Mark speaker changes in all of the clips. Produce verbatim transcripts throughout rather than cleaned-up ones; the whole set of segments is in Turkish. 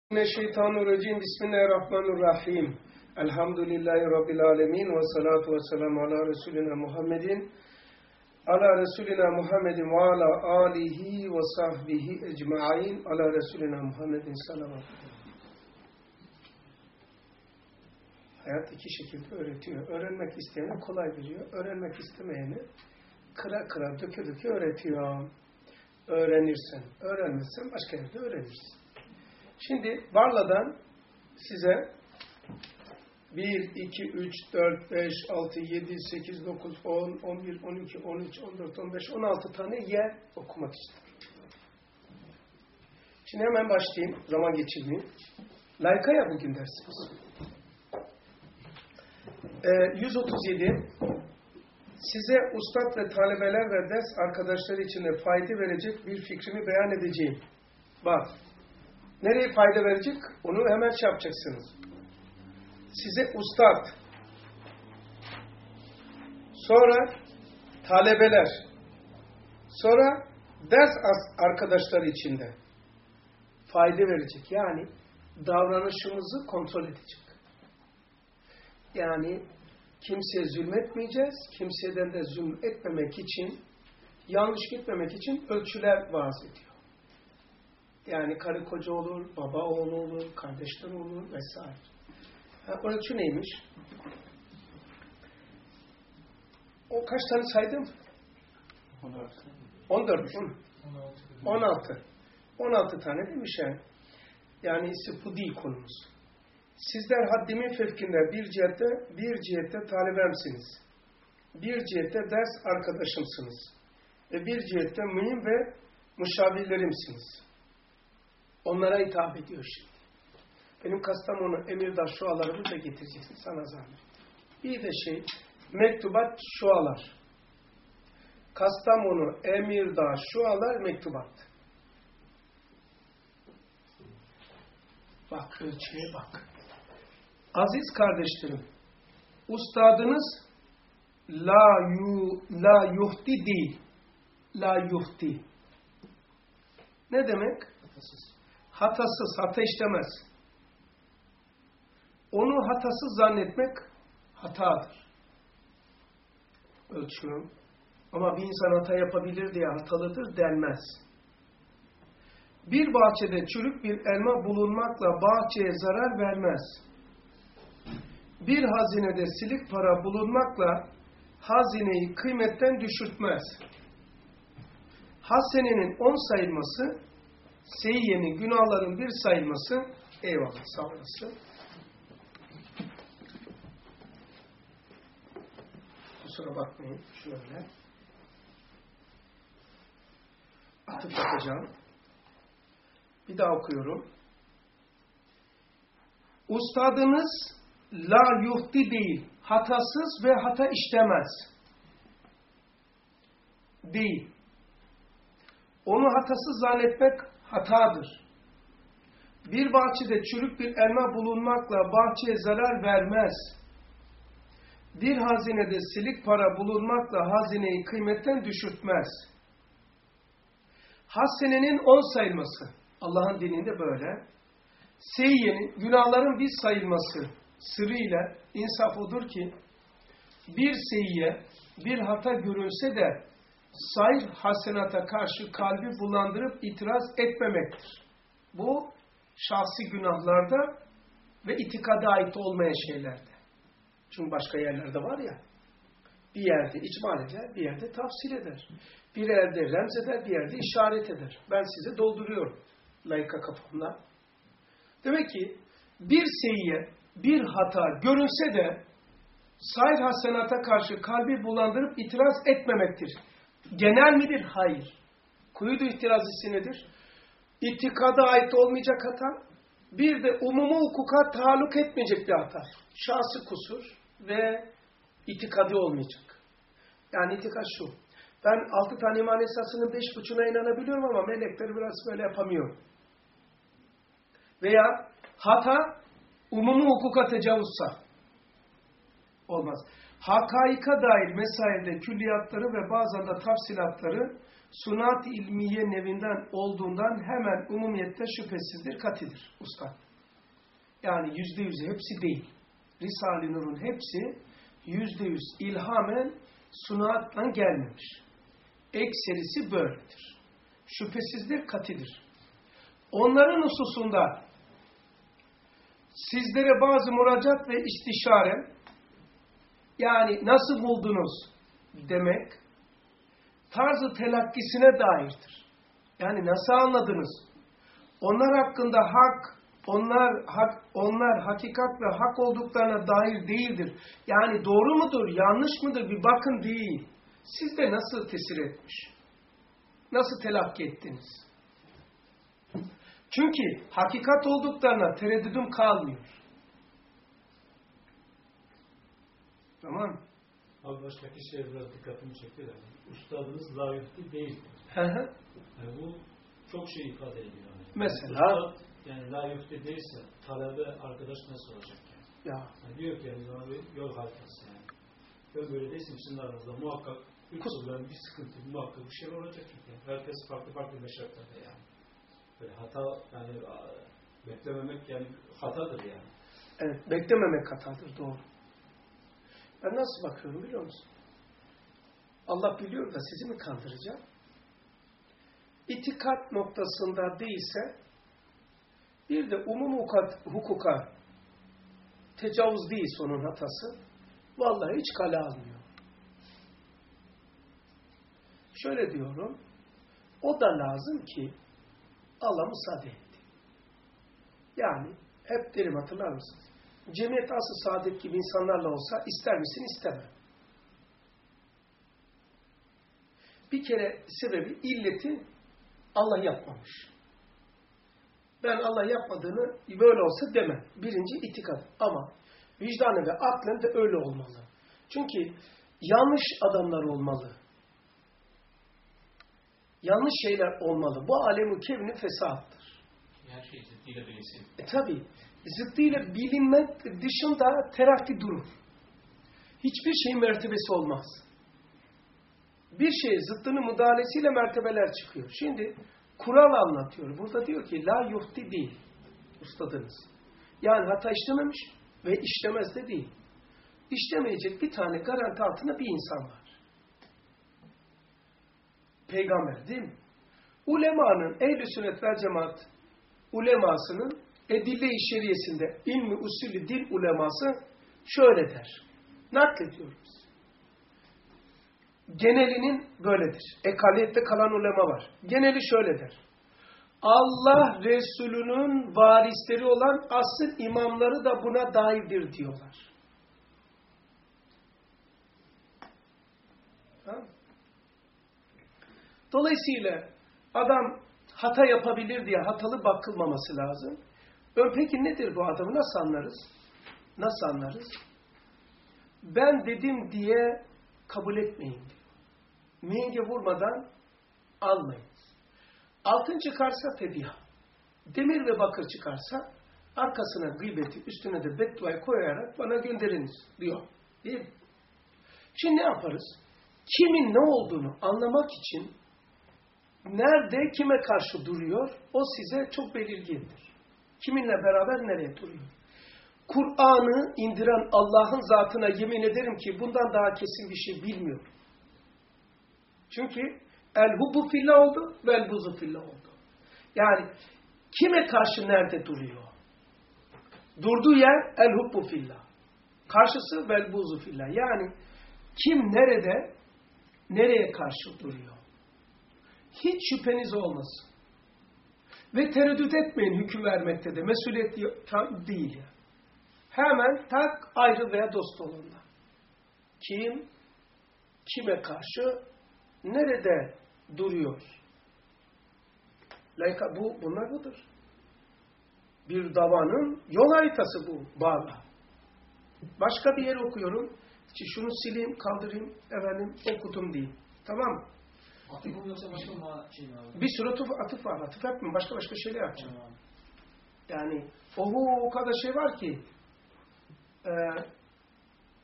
Speaker 1: Mineşşeytanirracim. Bismillahirrahmanirrahim. Elhamdülillahi Rabbil alemin. Ve salatu ve selamu ala Resulina Muhammedin. Ala Resulina Muhammedin ve ala alihi ve sahbihi ecma'in. Ala Resulina Muhammedin salavat. Hayat iki şekilde öğretiyor. Öğrenmek isteyene kolay veriyor. Öğrenmek istemeyene kıra kıra döke döke öğretiyor. Öğrenirsen, öğrenmezsen başka yerde öğrenirsin. Şimdi Barla'dan size bir, iki, üç, dört, beş, altı, yedi, sekiz, dokuz, on, on bir, on iki, on üç, on dört, on beş, on altı tane yer okumak istiyorum. Şimdi hemen başlayayım, zaman geçirmeyeyim. Layıka ya bugün dersimiz. Ee, yüz otuz yedi. Size ustad ve talebeler ve ders arkadaşları için de fayda verecek bir fikrimi beyan edeceğim. Bak. Nereye fayda verecek? Onu hemen şey yapacaksınız. Size ustad, sonra talebeler, sonra ders arkadaşları için de fayda verecek. Yani davranışımızı kontrol edecek. Yani kimseye zulmetmeyeceğiz, kimseden de zulm etmemek için, yanlış gitmemek için ölçüler vaaz ediyor. Yani karı koca olur, baba oğlu olur, kardeşler olur vesaire. Ha, ölçü neymiş? O kaç tane saydım? on dört. on dört. on altı. on altı tane demiş yani. Yani bu değil konumuz. Sizler haddimin fevkinde bir cihette, bir cihette talebemsiniz. Bir cihette ders arkadaşımsınız. Ve bir cihette mühim ve müşavirlerimsiniz. Onlara hitap ediyor şimdi. Benim Kastamonu Emirdağ şualarımı da getireceksin sana zahmet. Bir de şey, mektubat şualar. Kastamonu Emirdağ şualar mektubat. Bak ölçüye bak. Aziz kardeşlerim, ustadınız la yu la yuhti değil. La yuhti. Ne demek? Hatasız. Hatasız, hata işlemez. Onu hatasız zannetmek hatadır. Ölçüyorum. Ama bir insan hata yapabilir diye hatalıdır denmez. Bir bahçede çürük bir elma bulunmakla bahçeye zarar vermez. Bir hazinede silik para bulunmakla hazineyi kıymetten düşürtmez. Hasenenin on sayılması, seyyiyenin, günahların bir sayılması, eyvallah sağ olasın. Kusura bakmayın, şöyle. Atıp yapacağım. Bir daha okuyorum. Ustadınız la yuhti değil, hatasız ve hata işlemez. Değil. Onu hatasız zannetmek hatadır. Bir bahçede çürük bir elma bulunmakla bahçeye zarar vermez. Bir hazinede silik para bulunmakla hazineyi kıymetten düşürtmez. Hasenenin on sayılması, Allah'ın dininde böyle. Seyyenin, günahların bir sayılması sırrıyla insaf odur ki, bir seyye, bir hata görülse de sayr hasenata karşı kalbi bulandırıp itiraz etmemektir. Bu şahsi günahlarda ve itikada ait olmayan şeylerde. Çünkü başka yerlerde var ya, bir yerde icmal eder, bir yerde tafsil eder. Bir yerde remz eder, bir yerde işaret eder. Ben size dolduruyorum layıka kafamla. Demek ki bir seyye, bir hata görünse de sayr hasenata karşı kalbi bulandırıp itiraz etmemektir. Genel midir? Hayır. Kuyudu itirazisi nedir? İtikada ait olmayacak hata, bir de umumu hukuka taalluk etmeyecek bir hata. Şahsi kusur ve itikadi olmayacak. Yani itikad şu. Ben altı tane iman esasının beş buçuğuna inanabiliyorum ama melekleri biraz böyle yapamıyorum. Veya hata umumu hukuka tecavüzsa olmaz. Hakaika dair mesailde külliyatları ve bazen de tafsilatları sunat-ı ilmiye nevinden olduğundan hemen umumiyette şüphesizdir, katidir ustad. Yani yüzde yüzü hepsi değil. Risale-i Nur'un hepsi yüzde yüz ilhamen sunatla gelmemiş. Ekserisi böyledir. Şüphesizdir, katidir. Onların hususunda sizlere bazı müracaat ve istişare, yani nasıl buldunuz demek, tarzı telakkisine dairdir. Yani nasıl anladınız? Onlar hakkında hak, onlar hak, onlar hakikat ve hak olduklarına dair değildir. Yani doğru mudur, yanlış mıdır bir bakın değil. Sizde nasıl tesir etmiş? Nasıl telakki ettiniz? Çünkü hakikat olduklarına tereddüdüm kalmıyor. Tamam.
Speaker 2: Abi baştaki şey biraz dikkatimi çekti de. Üstadınız layıklı değildir.
Speaker 1: Hı hı.
Speaker 2: Yani bu çok şey ifade ediyor. Yani.
Speaker 1: Mesela?
Speaker 2: Üstad, yani layıklı değilse talebe arkadaş nasıl olacak yani?
Speaker 1: Ya.
Speaker 2: Yani diyor ki yani bana bir yol haritası yani. Ben böyle değilsin sizin aranızda muhakkak bir problem, bir sıkıntı, muhakkak bir şey olacak çünkü. Herkes farklı farklı meşakkatler yani. Böyle hata yani beklememek yani hatadır yani.
Speaker 1: Evet, beklememek hatadır, doğru. Ben nasıl bakıyorum biliyor musun? Allah biliyor da sizi mi kandıracak? İtikat noktasında değilse bir de umum hukuka tecavüz değil sonun hatası. Vallahi hiç kale almıyor. Şöyle diyorum, o da lazım ki Allah müsaade etti. Yani hep derim, hatırlar mısınız? Cemiyet asıl saadet gibi insanlarla olsa ister misin, istemem. Bir kere sebebi, illeti Allah yapmamış. Ben Allah yapmadığını böyle olsa demem. Birinci itikat. Ama vicdanı ve aklen de öyle olmalı. Çünkü yanlış adamlar olmalı. Yanlış şeyler olmalı. Bu alem-i kevni fesahattır.
Speaker 2: Her şey zıddıyla bilinsin.
Speaker 1: E tabi. Zıddıyla bilinmek dışında terakki durur. Hiçbir şeyin mertebesi olmaz. Bir şey zıddının müdahalesiyle mertebeler çıkıyor. Şimdi kural anlatıyor. Burada diyor ki la yuhti değil ustadınız. Yani hata işlememiş ve işlemez de değil. İşlemeyecek bir tane garanti altında bir insan var. Peygamber değil mi? Ulemanın, ehl-i sünnet vel cemaat ulemasının edille-i şeriyesinde ilmi usulü din uleması şöyle der. Naklediyoruz. Genelinin böyledir. Ekaliyette kalan ulema var. Geneli şöyle der. Allah Resulü'nün varisleri olan asıl imamları da buna dahildir diyorlar. Tamam. Dolayısıyla adam hata yapabilir diye hatalı bakılmaması lazım. Peki nedir bu adamı? Nasıl anlarız? Nasıl anlarız? Ben dedim diye kabul etmeyin diyor. Menge vurmadan almayınız. Altın çıkarsa febiha. Demir ve bakır çıkarsa arkasına gıybeti, üstüne de bedduayı koyarak bana gönderiniz diyor. Değil mi? Şimdi ne yaparız? Kimin ne olduğunu anlamak için nerede, kime karşı duruyor, o size çok belirgindir. Kiminle beraber nereye duruyor? Kur'an'ı indiren Allah'ın zatına yemin ederim ki bundan daha kesin bir şey bilmiyorum. Çünkü el-hubbu fillah oldu ve el-buzu fillah oldu. Yani kime karşı nerede duruyor? Durduğu yer el-hubbu fillah. Karşısı vel-buzu fillah. Yani kim nerede, nereye karşı duruyor? Hiç şüpheniz olmasın. Ve tereddüt etmeyin hüküm vermekte de. Mesuliyet değil ya. Hemen tak ayrı veya dost olunlar. Kim, kime karşı, nerede duruyor? Layıka, bu, bunlar budur. Bir davanın yol haritası bu, bağla. Başka bir yer okuyorum. İşte şunu sileyim, kaldırayım, efendim okudum diyeyim. Tamam mı?
Speaker 3: Atıf mı yoksa başka bir şey mi abi?
Speaker 1: Bir sürü atıf, atıf var. Atıf yapmayayım. Başka başka şeyler yapacağım. Tamam. Yani ohu o kadar şey var ki e,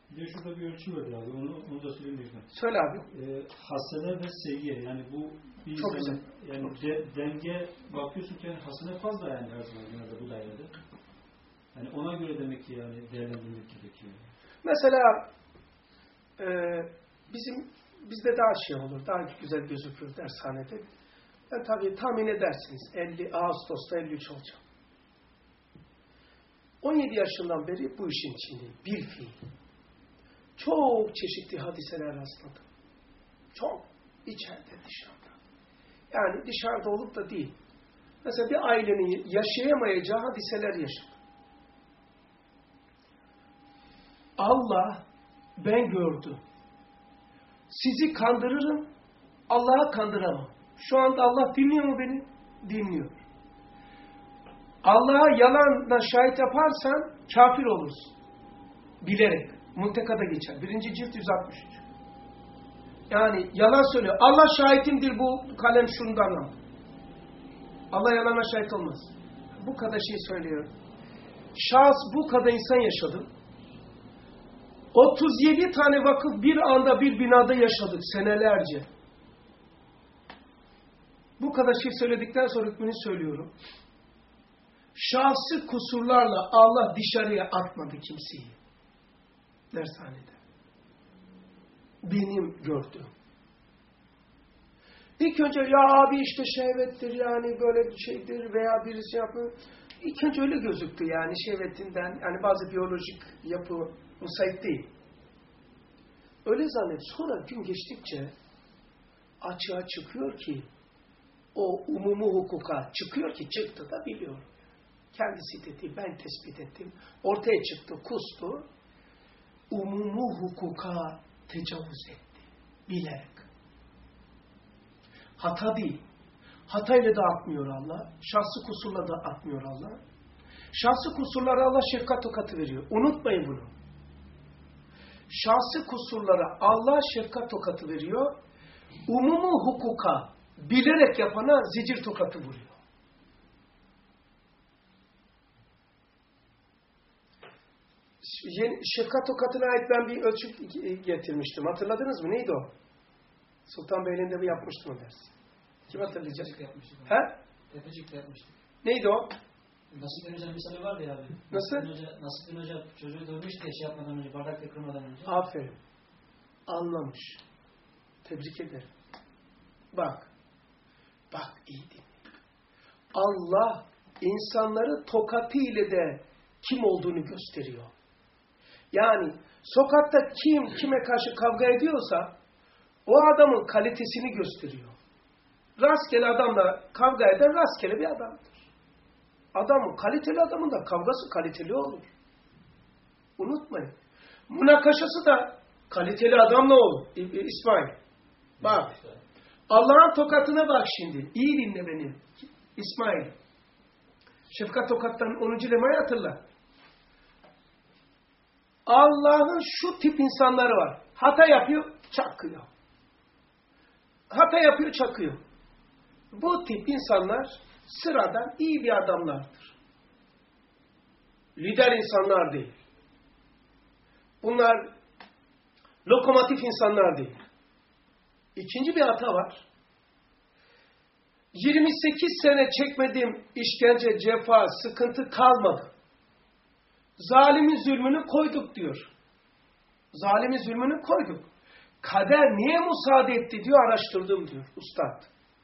Speaker 2: Bir de şurada bir ölçü var abi. Onu, onu da söyleyeyim lütfen.
Speaker 1: Söyle abi.
Speaker 2: Ee, hasene ve seyyiye. Yani bu bir
Speaker 1: Çok
Speaker 2: insanın yani de, denge bakıyorsun ki yani hasene fazla yani her zaman genelde bu dairede. Yani ona göre demek ki yani değerlendirmek gerekiyor.
Speaker 1: Mesela e, bizim bizde daha şey olur, daha güzel gözükür dershanede. Ben tabii tahmin edersiniz elli Ağustos'ta elli üç olacağım. on yedi yaşından beri bu işin içindeyim. Bir fiil. Çok çeşitli hadiseler rastladım. Çok. İçeride, dışarıda. Yani dışarıda olup da değil. Mesela bir ailenin yaşayamayacağı hadiseler yaşadım. Allah ben gördüm. Sizi kandırırım, Allah'a kandıramam. Şu anda Allah dinliyor mu beni? Dinliyor. Allah'a yalanla şahit yaparsan kafir olursun. Bilerek. Muntekada geçer. Birinci cilt yüz altmış üç. Yani yalan söylüyor. Allah şahitimdir bu kalem şundan al. Allah yalana şahit olmaz. Bu kadar şey söylüyor. Şahs bu kadar insan yaşadı. otuz yedi tane vakıf bir anda bir binada yaşadık senelerce. Bu kadar şey söyledikten sonra hükmünü söylüyorum. Şahsi kusurlarla Allah dışarıya atmadı kimseyi. Dershanede. Benim gördüğüm. İlk önce ya abi işte şehvettir yani böyle bir şeydir veya birisi yapıyor. İlk önce öyle gözüktü yani şehvetinden yani bazı biyolojik yapı müsait değil. Öyle zannet. Sonra gün geçtikçe açığa çıkıyor ki o umumu hukuka çıkıyor ki çıktı da biliyorum. Kendisi dedi ben tespit ettim. Ortaya çıktı kustu. Umumu hukuka tecavüz etti. Bilerek. Hata değil. Hatayla da atmıyor Allah. Şahsi kusurla da atmıyor Allah. Şahsi kusurlara Allah şefkat tokatı veriyor. Unutmayın bunu. Şahsi kusurlara Allah şefkat tokatı veriyor. Umumu hukuka bilerek yapana zicir tokatı vuruyor. Şefkat tokatına ait ben bir ölçü getirmiştim. Hatırladınız mı? Neydi o? Sultanbeyli'nde bir yapmıştım o dersi. Kim hatırlayacak? He?
Speaker 3: Tepecik'te yapmıştık.
Speaker 1: Neydi o?
Speaker 3: Nasip'in Hoca misali vardı ya abi.
Speaker 1: Nasıl?
Speaker 3: Nasip'in Hoca, Nasip'in Hoca çocuğu dövmüş diye şey yapmadan önce, bardakla kırmadan önce.
Speaker 1: Aferin. Anlamış. Tebrik ederim. Bak. Bak iyi dinle. Allah insanları tokatı ile de kim olduğunu gösteriyor. Yani sokakta kim kime karşı kavga ediyorsa o adamın kalitesini gösteriyor. Rastgele adamla kavga eden rastgele bir adamdır. Adamın, kaliteli adamın da kavgası kaliteli olur. Unutmayın. Münakaşası da kaliteli adamla olur. İsmail. Bak. Allah'ın tokatına bak şimdi. İyi dinle beni. İsmail. Şefkat tokattan onuncu lemayı hatırla. Allah'ın şu tip insanları var. Hata yapıyor, çakıyor. Hata yapıyor, çakıyor. Bu tip insanlar sıradan iyi bir adamlardır. Lider insanlar değil. Bunlar lokomotif insanlar değil. İkinci bir hata var. yirmi sekiz sene çekmediğim işkence, cefa, sıkıntı kalmadı. Zalimin zulmünü koyduk diyor. Zalimin zulmünü koyduk. Kader niye müsaade etti diyor, araştırdım diyor ustad.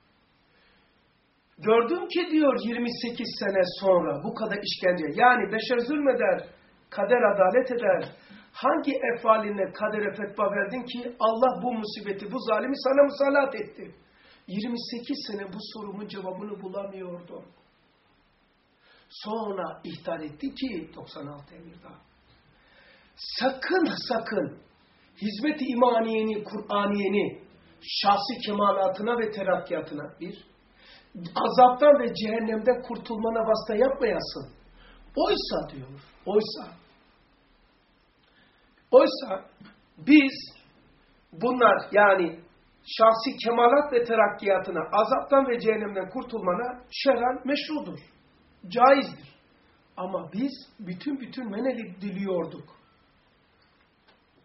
Speaker 1: Gördüm ki diyor yirmi sekiz sene sonra bu kadar işkence. Yani beşer zulmeder, kader adalet eder. Hangi efalinle kadere fetva verdin ki Allah bu musibeti, bu zalimi sana musallat etti? yirmi sekiz sene bu sorumun cevabını bulamıyordu. Sonra ihtar etti ki doksan altı emirde. Sakın sakın hizmet-i imaniyeni, Kur'aniyeni şahsi kemalatına ve terakkiyatına bir, azaptan ve cehennemden kurtulmana vasıta yapmayasın. Oysa diyor, oysa, oysa biz bunlar yani şahsi kemalat ve terakkiyatına, azaptan ve cehennemden kurtulmana şer'an meşrudur, caizdir. Ama biz bütün bütün men ediliyorduk.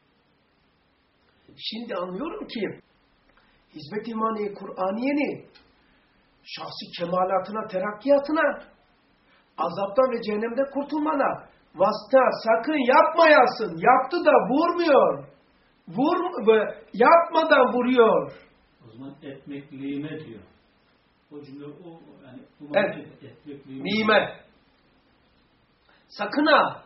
Speaker 1: Şimdi anlıyorum ki hizmet imani, Kur'aniye'ni şahsi kemalatına, terakkiyatına, azaptan ve cehennemde kurtulmana vasıta sakın yapmayasın. Yaptı da vurmuyor. Vur, yapmadan vuruyor.
Speaker 3: O zaman etmekliğime diyor. O cümle o yani
Speaker 1: evet.
Speaker 3: Etmekliğime.
Speaker 1: Nimet. Sakın ha.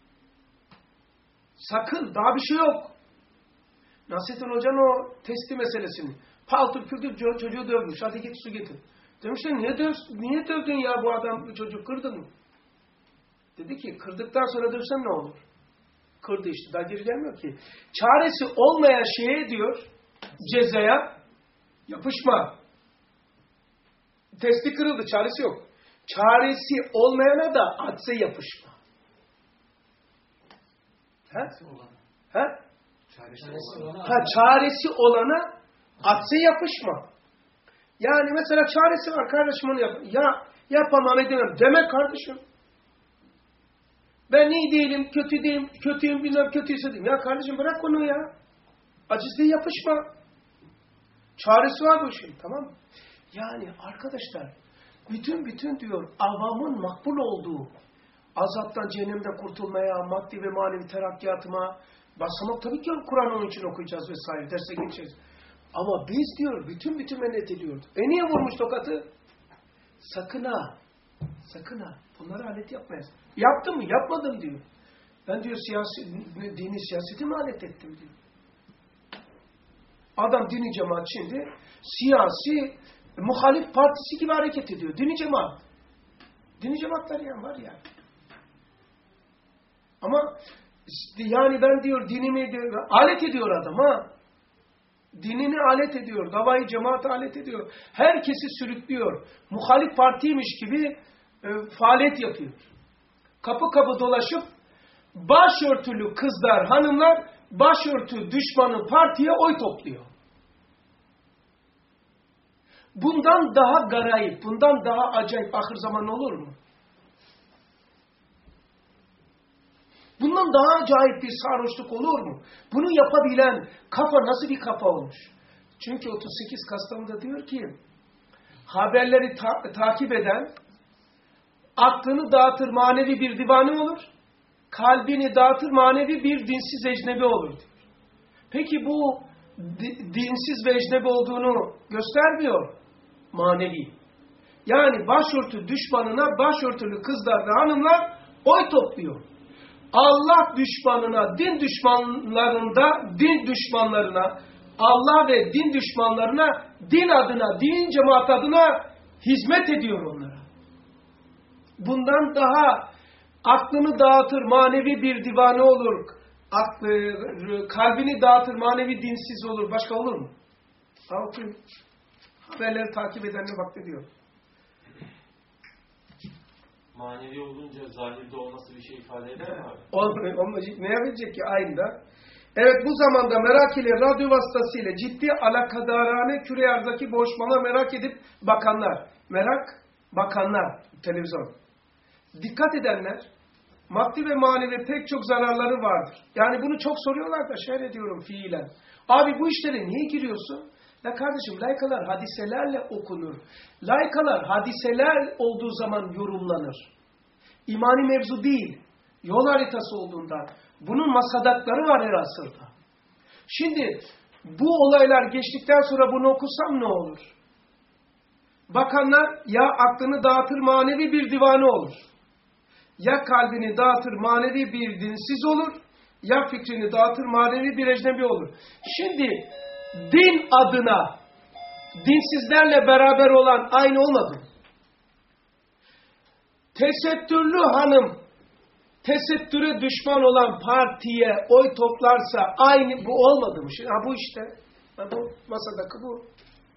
Speaker 1: Sakın. Daha bir şey yok. Nasrettin Hoca'nın o testi meselesini. Paltır küldür çocuğu dövmüş. Hadi git su getir. Demişler niye, döv, niye dövdün ya bu adam, bu çocuk kırdın mı? Dedi ki kırdıktan sonra dövsen ne olur? Kırdı işte. Daha geri gelmiyor ki. Çaresi olmayan şeye diyor cezaya yapışma. Testi kırıldı. Çaresi yok. Çaresi olmayana da hadse yapışma. He? He?
Speaker 3: Çaresi olana,
Speaker 1: ha, çaresi olana hadse yapışma. Yani mesela çaresi var kardeşim onu yap. Ya yapamam edemem. Deme kardeşim. Ben iyi değilim, kötü değilim, kötüyüm, bilmem kötüyse diyeyim. Ya kardeşim bırak onu ya. Acizliğe yapışma. Çaresi var bu işin, tamam mı? Yani arkadaşlar, bütün bütün diyor, avamın makbul olduğu, azaptan, cehennemden kurtulmaya, maddi ve manevi terakkiyatıma, basamak tabii ki Kur'an onun için okuyacağız vesaire, derse geçeceğiz. Ama biz diyor, bütün bütün men ediliyordu. E niye vurmuş tokatı? Sakın ha, sakın ha, bunları alet yapmayız. Yaptın mı? Yapmadım diyor. Ben diyor siyasi, dini siyaseti mi alet ettim diyor. Adam dini cemaat şimdi siyasi muhalif partisi gibi hareket ediyor. Dini cemaat. Dini cemaatler yani var ya. Ama yani ben diyor dinimi diyor, alet ediyor adam ha. Dinini alet ediyor. Davayı cemaate alet ediyor. Herkesi sürüklüyor. Muhalif partiymiş gibi e, faaliyet yapıyor. Kapı kapı dolaşıp başörtülü kızlar, hanımlar başörtü düşmanı partiye oy topluyor. Bundan daha garayip, bundan daha acayip ahir zaman olur mu? Bundan daha acayip bir sarhoşluk olur mu? Bunu yapabilen kafa nasıl bir kafa olmuş? Çünkü otuz sekiz Kastamonu'da diyor ki, haberleri ta takip eden, aklını dağıtır manevi bir divane olur, kalbini dağıtır manevi bir dinsiz ecnebi olur diyor. Peki bu dinsiz ve ecnebi olduğunu göstermiyor manevi. Yani başörtü düşmanına başörtülü kızlar ve hanımlar oy topluyor. Allah düşmanına, din düşmanlarında, din düşmanlarına, Allah ve din düşmanlarına, din adına, din cemaat adına hizmet ediyor onlara. Bundan daha aklını dağıtır, manevi bir divane olur, aklı, kalbini dağıtır, manevi dinsiz olur. Başka olur mu? Okuyun. Haberleri takip edenle bak ne diyor.
Speaker 4: Manevi olunca zahirde olması bir şey ifade eder mi abi?
Speaker 1: Olmayacak. Ne yapacak ki? Aynı da. Evet, bu zamanda merak ile radyo vasıtasıyla ciddi alakadarane küre arzaki boğuşmalar merak edip bakanlar. Merak, bakanlar. Televizyon. Dikkat edenler, maddi ve manevi pek çok zararları vardır. Yani bunu çok soruyorlar da şöyle diyorum fiilen. Abi bu işlere niye giriyorsun? Ya kardeşim laykalar hadiselerle okunur. Laykalar hadiseler olduğu zaman yorumlanır. İmani mevzu değil. Yol haritası olduğundan. Bunun masadakları var her asırda. Şimdi bu olaylar geçtikten sonra bunu okusam ne olur? Bakanlar ya aklını dağıtır manevi bir divane olur. Ya kalbini dağıtır manevi bir dinsiz olur. Ya fikrini dağıtır manevi bir ecnebi olur. Şimdi din adına dinsizlerle beraber olan aynı olmadı. Tesettürlü hanım tesettüre düşman olan partiye oy toplarsa aynı bu olmadı mı? Şimdi, ha bu işte. Ha bu masadaki bu.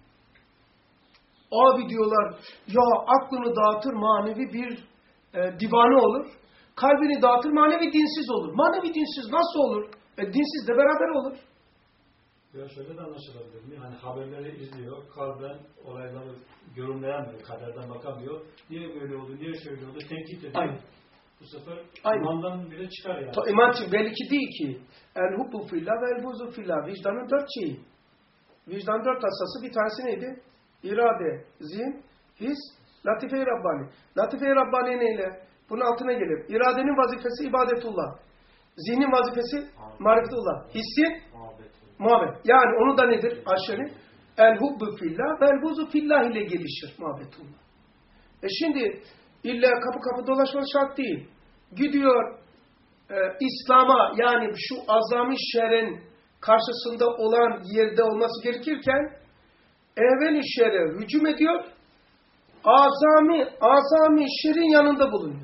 Speaker 1: Abi diyorlar ya aklını dağıtır manevi bir e, divane olur. Kalbini dağıtır manevi dinsiz olur. Manevi dinsiz nasıl olur? E, dinsiz de beraber olur.
Speaker 2: Ya şöyle de anlaşılabilir mi? Hani haberleri izliyor, kalben olayları yorumlayamıyor, kaderden bakamıyor. Niye böyle oldu, niye şöyle oldu, tenkit ediyor.
Speaker 1: Aynen.
Speaker 2: Bu sefer
Speaker 1: Aynen.
Speaker 2: imandan bile çıkar yani.
Speaker 1: İman belli ki değil ki. El hubbu fillah ve el buzu fillah. Vicdanın dört şeyi. Vicdan dört hassası. Bir tanesi neydi? İrade, zihin, his, latife-i Rabbani. Latife-i Rabbani neyle? Bunun altına gelir. İradenin vazifesi ibadetullah. Zihnin vazifesi marifetullah. Hissin muhabbet. Yani onu da nedir? Aşırı. El hubbu fillah ve el buzu fillah ile gelişir muhabbetullah. E şimdi illa kapı kapı dolaşmak şart değil. Gidiyor e, İslam'a, yani şu azami şer'in karşısında olan yerde olması gerekirken evvel-i şer'e hücum ediyor. Azami, azami şer'in yanında bulunuyor.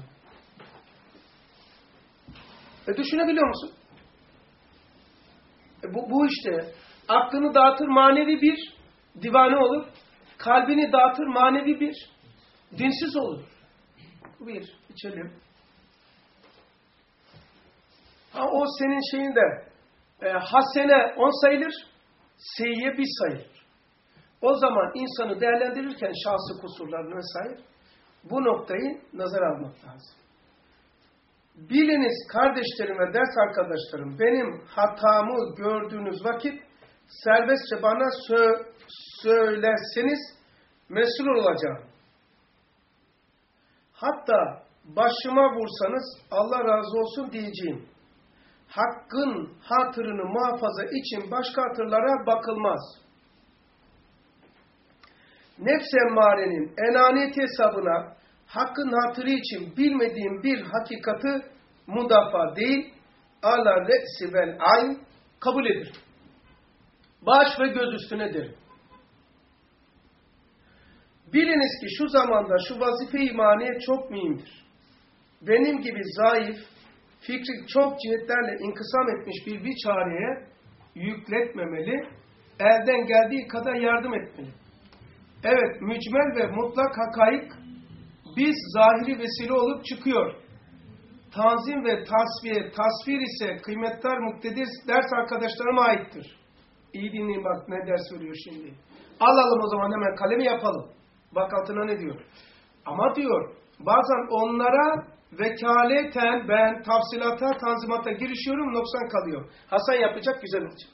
Speaker 1: E düşünebiliyor musun? E bu, bu işte aklını dağıtır manevi bir divane olur. Kalbini dağıtır manevi bir dinsiz olur. Bir, içelim. Ha, o senin şeyinde e, hasene on sayılır, seyyiye bir sayılır. O zaman insanı değerlendirirken şahsi kusurlarını vesaire bu noktayı nazara almak lazım. Biliniz kardeşlerim ve ders arkadaşlarım, benim hatamı gördüğünüz vakit serbestçe bana sö söylerseniz mesul olacağım. Hatta başıma vursanız Allah razı olsun diyeceğim. Hakkın hatırını muhafaza için başka hatırlara bakılmaz. Nefs-i emmarenin enaniyet hesabına hakkın hatırı için bilmediğim bir hakikati mudafa değil, ala re'si vel ayn kabul edilir. Baş ve göz üstünedir. Biliniz ki şu zamanda şu vazife-i imaniye çok mühimdir. Benim gibi zayıf, fikri çok cihetlerle inkısam etmiş bir biçareye yükletmemeli, elden geldiği kadar yardım etmeli. Evet, mücmel ve mutlak hakaik biz zahiri vesile olup çıkıyor. Tanzim ve tasfiye, tasvir ise kıymetler muktedir ders arkadaşlarıma aittir. İyi dinleyin bak ne ders veriyor şimdi. Alalım o zaman hemen kalemi yapalım. Bak altına ne diyor. Ama diyor bazen onlara vekaleten ben tafsilata, tanzimata girişiyorum, noksan kalıyor. Hasan yapacak, güzel olacak.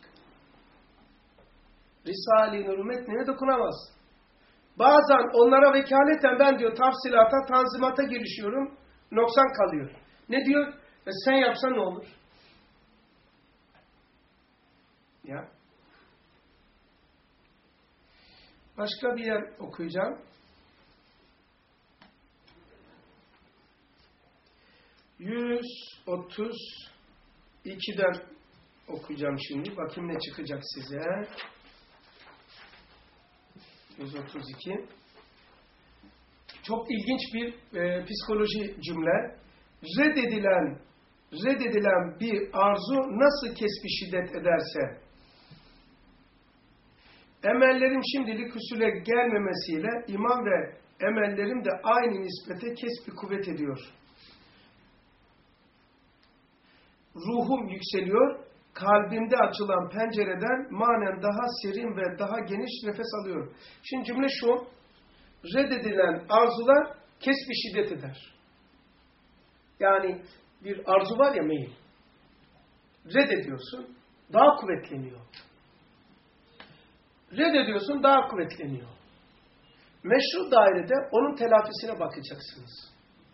Speaker 1: Risale-i Nur metnine dokunamaz. Bazen onlara vekaleten ben diyor tafsilata, tanzimata girişiyorum, noksan kalıyor. Ne diyor? E sen yapsan ne olur? Ya. Başka bir yer okuyacağım. yüz otuz ikiden okuyacağım şimdi. Bakayım ne çıkacak size. yüz otuz iki. Çok ilginç bir e, psikoloji cümle. Reddedilen, reddedilen bir arzu nasıl kesbi şiddet ederse, emellerim şimdilik husule gelmemesiyle iman ve emellerim de aynı nispete kesbi kuvvet ediyor. Ruhum yükseliyor, kalbimde açılan pencereden manen daha serin ve daha geniş nefes alıyorum. Şimdi cümle şu, reddedilen arzular kesbi şiddet eder. Yani bir arzu var ya, meyil. Reddediyorsun, daha kuvvetleniyor. Reddediyorsun, daha kuvvetleniyor. Meşru dairede onun telafisine bakacaksınız.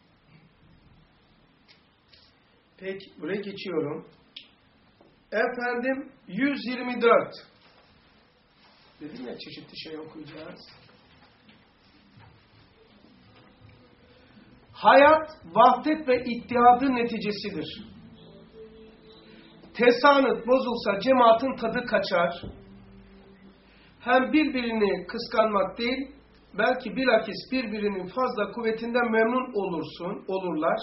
Speaker 1: Peki, buraya geçiyorum. Efendim, yüz yirmi dört. Dedim ya, çeşitli şey okuyacağız. Hayat, vahdet ve ittihadın neticesidir. Tesanüt bozulsa cemaatin tadı kaçar. Hem birbirini kıskanmak değil, belki bilakis birbirinin fazla kuvvetinden memnun olursun, olurlar.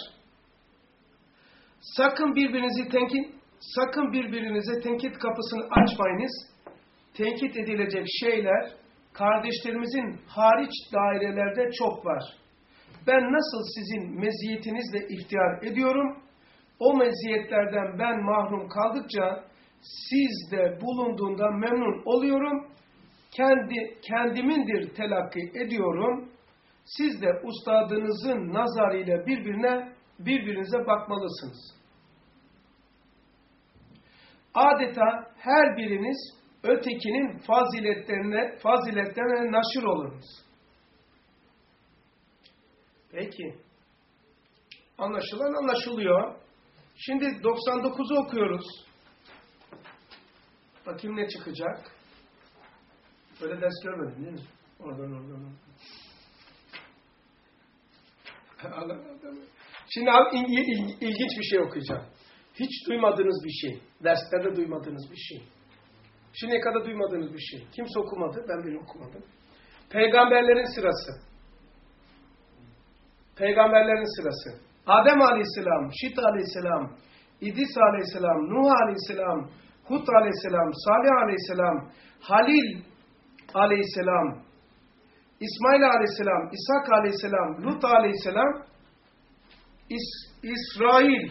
Speaker 1: Sakın birbirinizi tenkit, sakın birbirinize tenkit kapısını açmayınız. Tenkit edilecek şeyler kardeşlerimizin hariç dairelerde çok var. Ben nasıl sizin meziyetinizle iftihar ediyorum, o meziyetlerden ben mahrum kaldıkça siz de bulunduğundan memnun oluyorum. Kendi kendimindir telakki ediyorum. Siz de ustadınızın nazarıyla birbirine birbirinize bakmalısınız. adeta her biriniz ötekinin faziletlerine, faziletlerine naşır olunuz. Peki. Anlaşılan anlaşılıyor. Şimdi doksan dokuzu okuyoruz. Bakayım ne çıkacak. Böyle ders görmedin değil mi? Oradan oradan. oradan. Şimdi abi il, il, ilginç bir şey okuyacağım. Hiç duymadığınız bir şey. Derslerde duymadığınız bir şey. Şimdiye kadar duymadığınız bir şey. Kimse okumadı. Ben bile okumadım. Peygamberlerin sırası. Peygamberlerin sırası. Adem Aleyhisselam, Şit Aleyhisselam, İdris Aleyhisselam, Nuh Aleyhisselam, Hud Aleyhisselam, Salih Aleyhisselam, Halil Aleyhisselam, İsmail Aleyhisselam, İshak Aleyhisselam, Lut Aleyhisselam, İs İsrail,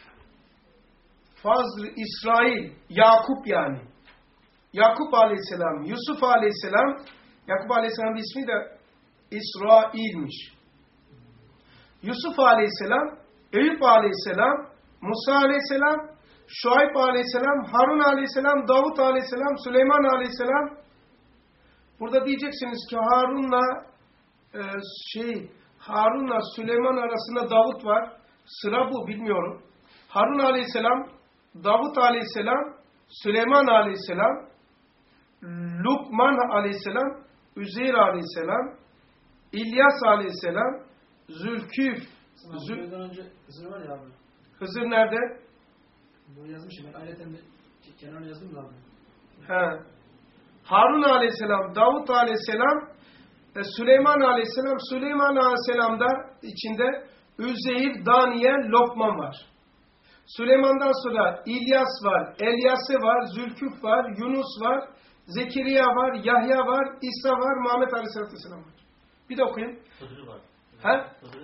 Speaker 1: Fazl İsrail, Yakup yani. Yakup Aleyhisselam, Yusuf Aleyhisselam, Yakup Aleyhisselam'ın ismi de İsrail'miş. Yusuf Aleyhisselam, Eyüp Aleyhisselam, Musa Aleyhisselam, Şuayb Aleyhisselam, Harun Aleyhisselam, Davut Aleyhisselam, Süleyman Aleyhisselam. Burada diyeceksiniz ki Harun'la e, şey Harun'la Süleyman arasında Davut var. Sıra bu, bilmiyorum. Harun Aleyhisselam, Davut Aleyhisselam, Süleyman Aleyhisselam, Lukman Aleyhisselam, Üzeyr Aleyhisselam, İlyas Aleyhisselam, Zülküf.
Speaker 5: Zül... önce Hızır var ya abi.
Speaker 1: Hızır nerede?
Speaker 5: Bunu yazmışım. Ben ayrıca kenara yazdım da abi.
Speaker 1: He. Harun Aleyhisselam, Davut Aleyhisselam, Süleyman Aleyhisselam. Süleyman Aleyhisselam'da içinde Üzeyr, Daniel, Lokman var. Süleyman'dan sonra İlyas var, Elyası var, Zülküf var, Yunus var, Zekeriya var, Yahya var, İsa var, Muhammed Aleyhisselatü Vesselam var. Bir de okuyun.
Speaker 4: Hıdrı var.
Speaker 1: He?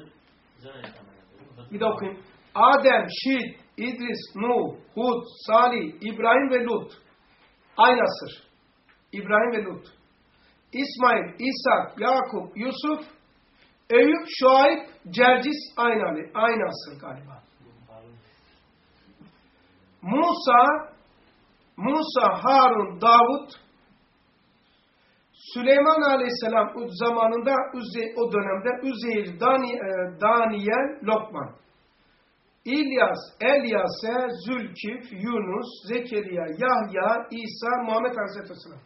Speaker 1: Bir de okuyun. Adem, Şit, İdris, Nuh, Hud, Salih, İbrahim ve Lut. Aynı asır. İbrahim ve Lut. İsmail, İshak, Yakup, Yusuf, Eyüp, Şuayb, Cercis aynı, aynı asır galiba. Musa, Musa, Harun, Davut, Süleyman Aleyhisselam zamanında o dönemde Üzeyr, Daniel, Lokman, İlyas, Elyase, Zülkif, Yunus, Zekeriya, Yahya, İsa, Muhammed Aleyhisselam.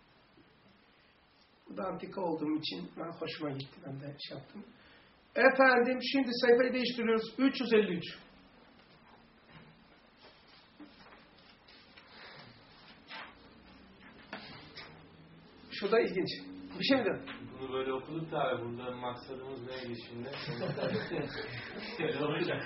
Speaker 1: Bu da antika olduğum için ben hoşuma gitti. Ben de şey yaptım. Efendim şimdi sayfayı değiştiriyoruz. üç yüz elli üç. Şurada ilginç. Bir şey mi diyorsun?
Speaker 4: Bunu böyle okuduk da abi, burada maksadımız neydi şimdi? Öyle olacak.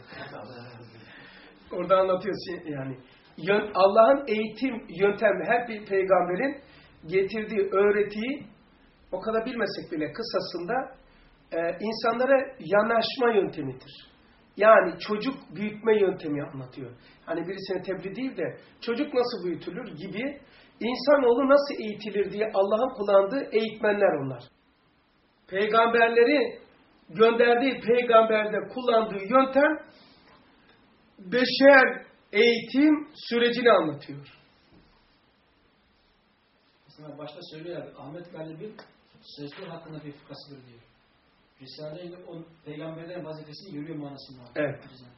Speaker 1: Orada anlatıyorsun yani. Allah'ın eğitim yöntemi, her bir peygamberin getirdiği öğretiyi o kadar bilmesek bile kısasında e, insanlara yanaşma yöntemidir. Yani çocuk büyütme yöntemi anlatıyor. Hani birisine tebliğ değil de çocuk nasıl büyütülür gibi, insanoğlu nasıl eğitilir diye Allah'ın kullandığı eğitmenler onlar. Peygamberleri gönderdiği peygamberde kullandığı yöntem beşer eğitim sürecini anlatıyor.
Speaker 5: Mesela başta söylüyor abi, Ahmet Galip'in sözler hakkında bir fıkrasıdır diyor. Risale-i o peygamberlerin vazifesini yürüyor manasında.
Speaker 1: Evet.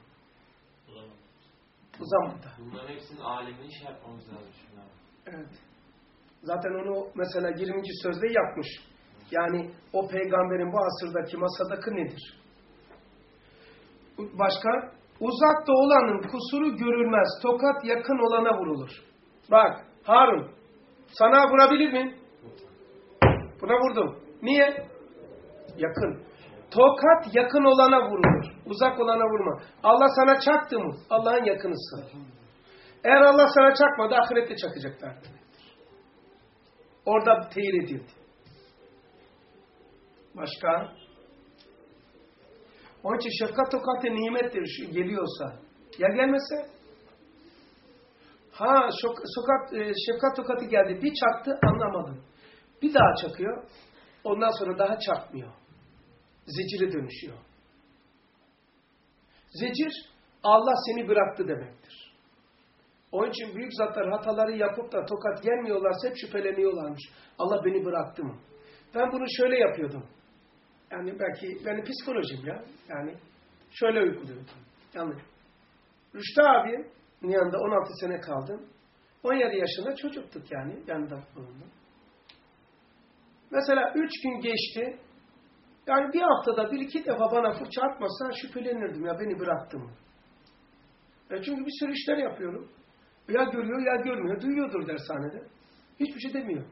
Speaker 1: Bu zamanda.
Speaker 4: Bunların hepsinin alemini şey yapmamız lazım şimdi abi.
Speaker 1: Evet. Zaten onu mesela yirminci sözde yapmış. Yani o peygamberin bu asırdaki masadaki nedir? Başka? Uzakta olanın kusuru görülmez. Tokat yakın olana vurulur. Bak Harun, sana vurabilir miyim? Buna vurdum. Niye? Yakın. Tokat yakın olana vurulur. Uzak olana vurma. Allah sana çaktı mı? Allah'ın yakınısın. Eğer Allah sana çakmadı, ahirette çakacaklar. Orada teyir edildi. Başka? Onun için şefkat tokatı nimettir geliyorsa. Ya gelmese? Ha sokat, şefkat tokatı geldi. Bir çaktı, anlamadım. Bir daha çakıyor. Ondan sonra daha çakmıyor. Zecire dönüşüyor. Zecir, Allah seni bıraktı demektir. Onun için büyük zatlar hataları yapıp da tokat gelmiyorlarsa hep şüpheleniyorlarmış. Allah beni bıraktı mı? Ben bunu şöyle yapıyordum. Yani belki benim psikolojim ya. Yani şöyle uykuluyordum. Yani Rüştü abinin yanında on altı sene kaldım. on yedi yaşında çocuktuk yani. Yanında bulundum. Mesela üç gün geçti. Yani bir haftada bir iki defa bana fırça atmasa şüphelenirdim ya beni bıraktı mı? E çünkü bir sürü işler yapıyorum. Ya görüyor ya görmüyor. Duyuyordur dershanede. Hiçbir şey demiyor.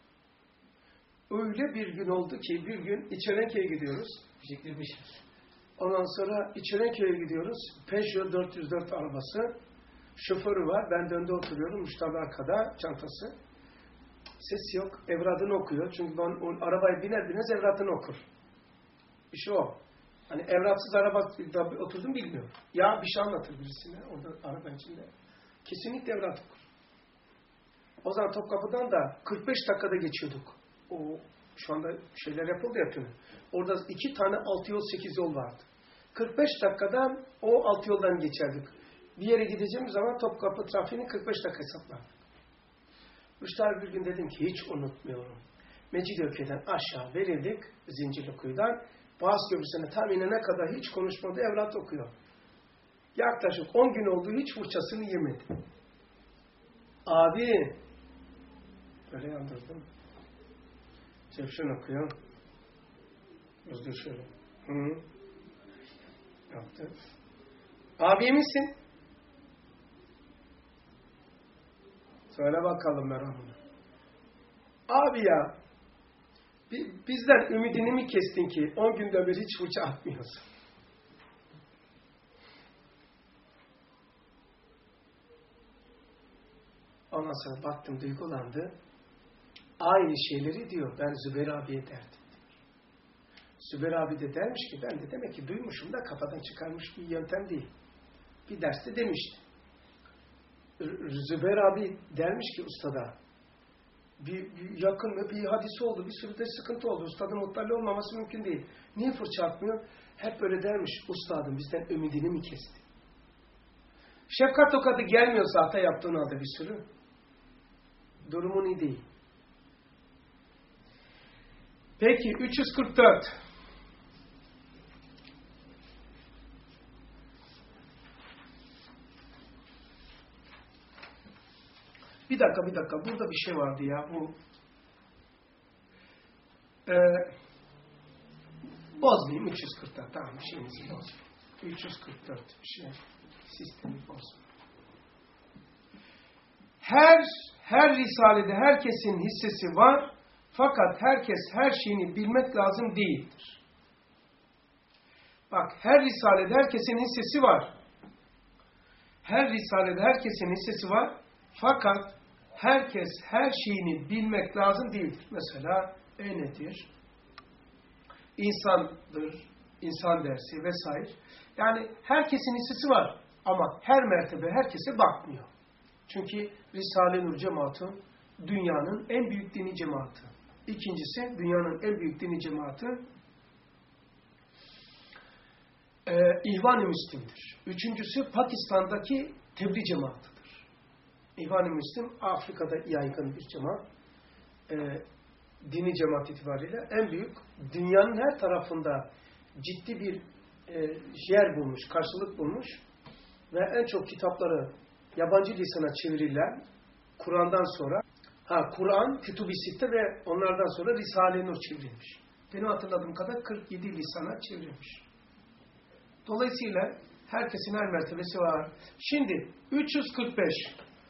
Speaker 1: Öyle bir gün oldu ki bir gün İçerenköy'e gidiyoruz.
Speaker 5: Fişektirmiş.
Speaker 1: Ondan sonra İçerenköy'e gidiyoruz. Peugeot dört yüz dört arabası. Şoförü var. Ben de önde oturuyorum. Müşteri arkada. Çantası. Ses yok. Evradını okuyor. Çünkü ben o arabaya biner binmez evradını okur. İşte o. Hani evratsız arabada oturdum bilmiyorum. Ya bir şey anlatır birisine. Orada araba içinde. Kesinlikle evrat okur. O zaman Topkapı'dan da kırk beş dakikada geçiyorduk. O şu anda şeyler yapıldı yapıyor. Orada iki tane altı yol sekiz yol vardı. kırk beş dakikadan o altı yoldan geçerdik. Bir yere gideceğimiz zaman Topkapı trafiğini kırk beş dakika hesaplardık. Rüştü abi bir gün dedim ki hiç unutmuyorum. Mecidiyeköy'den aşağı verildik Zincirlikuyu'dan. Boğaz Köprüsü'ne tam inene kadar hiç konuşmadı evlat okuyor. Yaklaşık on gün oldu hiç fırçasını yemedi. Abi böyle yandırdım. Cevşen okuyor. Özgür şöyle. Hı. Yaptı. Abi misin? Söyle bakalım merhamına. Abi ya bizden ümidini mi kestin ki on günde bir hiç fırça atmıyorsun? Ondan sonra baktım duygulandı. Aynı şeyleri diyor. Ben Zübeyir abiye derdim. Zübeyir abi de dermiş ki ben de demek ki duymuşum da kafadan çıkarmış bir yöntem değil. Bir derste demişti. Zübeyir abi dermiş ki ustada bir, bir yakın bir hadisi oldu. Bir sürü de sıkıntı oldu. Ustadın mutlaka olmaması mümkün değil. Niye fırça atmıyor? Hep böyle dermiş. Ustadım bizden ümidini mi kesti? Şefkat tokadı gelmiyorsa hata yaptığın halde bir sürü. Durumun iyi değil. Peki üç yüz kırk dört. Bir dakika bir dakika. Burada bir şey vardı ya. Bu ee, bozmayayım. üç yüz kırk dört. Tamam. Şeyimizi bozmayayım. üç yüz kırk dört. Şey, sistemi bozmayayım. Her her risalede herkesin hissesi var. Fakat herkes her şeyini bilmek lazım değildir. Bak her risalede herkesin hissesi var. Her risalede herkesin hissesi var. Fakat herkes her şeyini bilmek lazım değildir. Mesela e nedir? İnsandır, insan dersi vesaire. Yani herkesin hissesi var. Ama her mertebe herkese bakmıyor. Çünkü Risale-i Nur cemaati dünyanın en büyük dini cemaati. İkincisi dünyanın en büyük dini cemaati e, İhvan-ı Müslim'dir. Üçüncüsü Pakistan'daki tebliğ cemaatidir. İhvan-ı Müslim Afrika'da yaygın bir cemaat. E, dini cemaat itibariyle en büyük, dünyanın her tarafında ciddi bir e, yer bulmuş, karşılık bulmuş ve en çok kitapları yabancı lisana çevirilen Kur'an'dan sonra ha Kur'an, Kütüb-i Sitte ve onlardan sonra Risale-i Nur çevrilmiş. Benim hatırladığım kadar kırk yedi lisana çevrilmiş. Dolayısıyla herkesin her mertebesi var. Şimdi üç yüz kırk beş.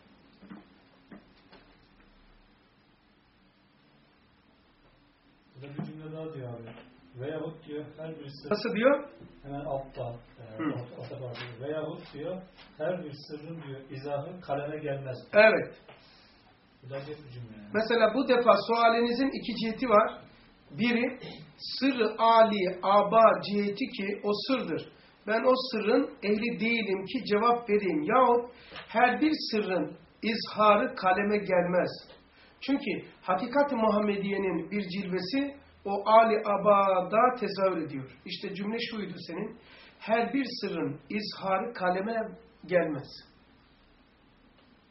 Speaker 2: Burada bir cümle daha diyor abi. Veyahut diyor her birisi...
Speaker 1: Nasıl diyor?
Speaker 2: Hemen altta. E, altta var diyor. Veyahut diyor her bir sırrın diyor izahı kaleme gelmez.
Speaker 1: Evet.
Speaker 2: Bu da bir cümle yani.
Speaker 1: Mesela bu defa sualinizin iki ciheti var. Biri sırrı ali aba ciheti ki o sırdır. Ben o sırrın ehli değilim ki cevap vereyim. Yahut her bir sırrın izharı kaleme gelmez. Çünkü hakikat-ı Muhammediye'nin bir cilvesi o Ali Aba'da tezahür ediyor. İşte cümle şuydu senin. Her bir sırrın izharı kaleme gelmez.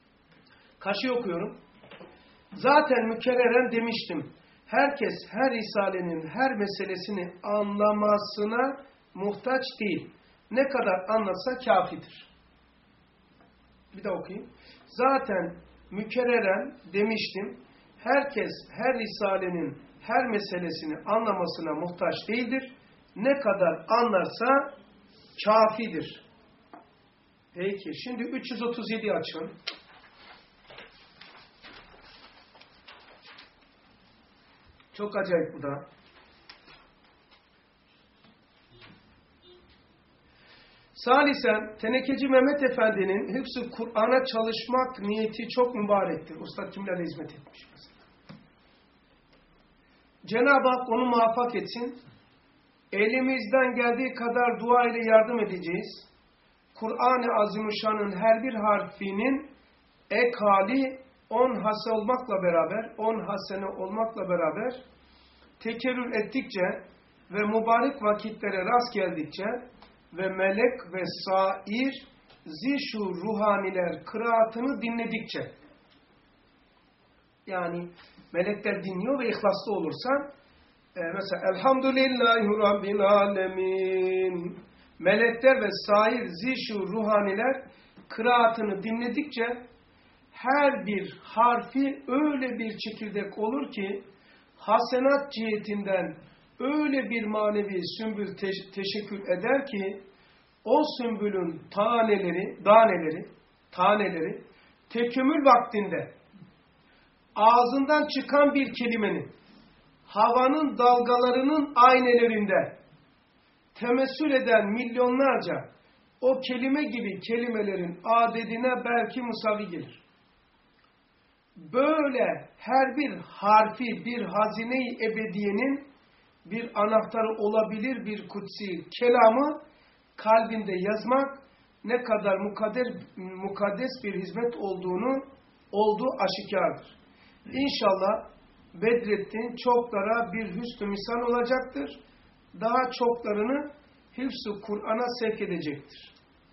Speaker 1: Kaşı okuyorum. Zaten mükerreren demiştim. Herkes her risalenin her meselesini anlamasına muhtaç değil. Ne kadar anlatsa kafidir. Bir daha okuyayım. Zaten mükerreren demiştim. Herkes her risalenin her meselesini anlamasına muhtaç değildir. Ne kadar anlarsa kafidir. Peki, şimdi üç yüz otuz yedi açın. Çok acayip bu da. Salisen, Tenekeci Mehmet Efendi'nin Hıfz-ı Kur'an'a çalışmak niyeti çok mübarektir. Usta kimlerle hizmet etmiş mesela. Cenab-ı Hak onu muvaffak etsin. Elimizden geldiği kadar dua ile yardım edeceğiz. Kur'an-ı Azimuşşan'ın her bir harfinin ek hali on hase olmakla beraber, on hasene olmakla beraber tekerrür ettikçe ve mübarek vakitlere rast geldikçe ve melek ve sair zişu ruhaniler kıraatını dinledikçe, yani melekler dinliyor ve ihlaslı olursa, e, mesela Elhamdülillahi Rabbil Alemin, melekler ve sair zişu ruhaniler kıraatını dinledikçe her bir harfi öyle bir çekirdek olur ki hasenat cihetinden öyle bir manevi sümbül te- teşekkür eder ki o sümbülün taneleri, daneleri, taneleri tekemmül vaktinde ağzından çıkan bir kelimenin havanın dalgalarının aynelerinde temessül eden milyonlarca o kelime gibi kelimelerin adedine belki musavi gelir. Böyle her bir harfi bir hazine-i ebediyenin bir anahtarı olabilir bir kutsi kelamı kalbinde yazmak ne kadar mukadder, mukaddes bir hizmet olduğunu olduğu aşikardır. İnşallah Bedrettin çoklara bir hüsnü misal olacaktır. Daha çoklarını hifz-ı Kur'an'a sevk edecektir.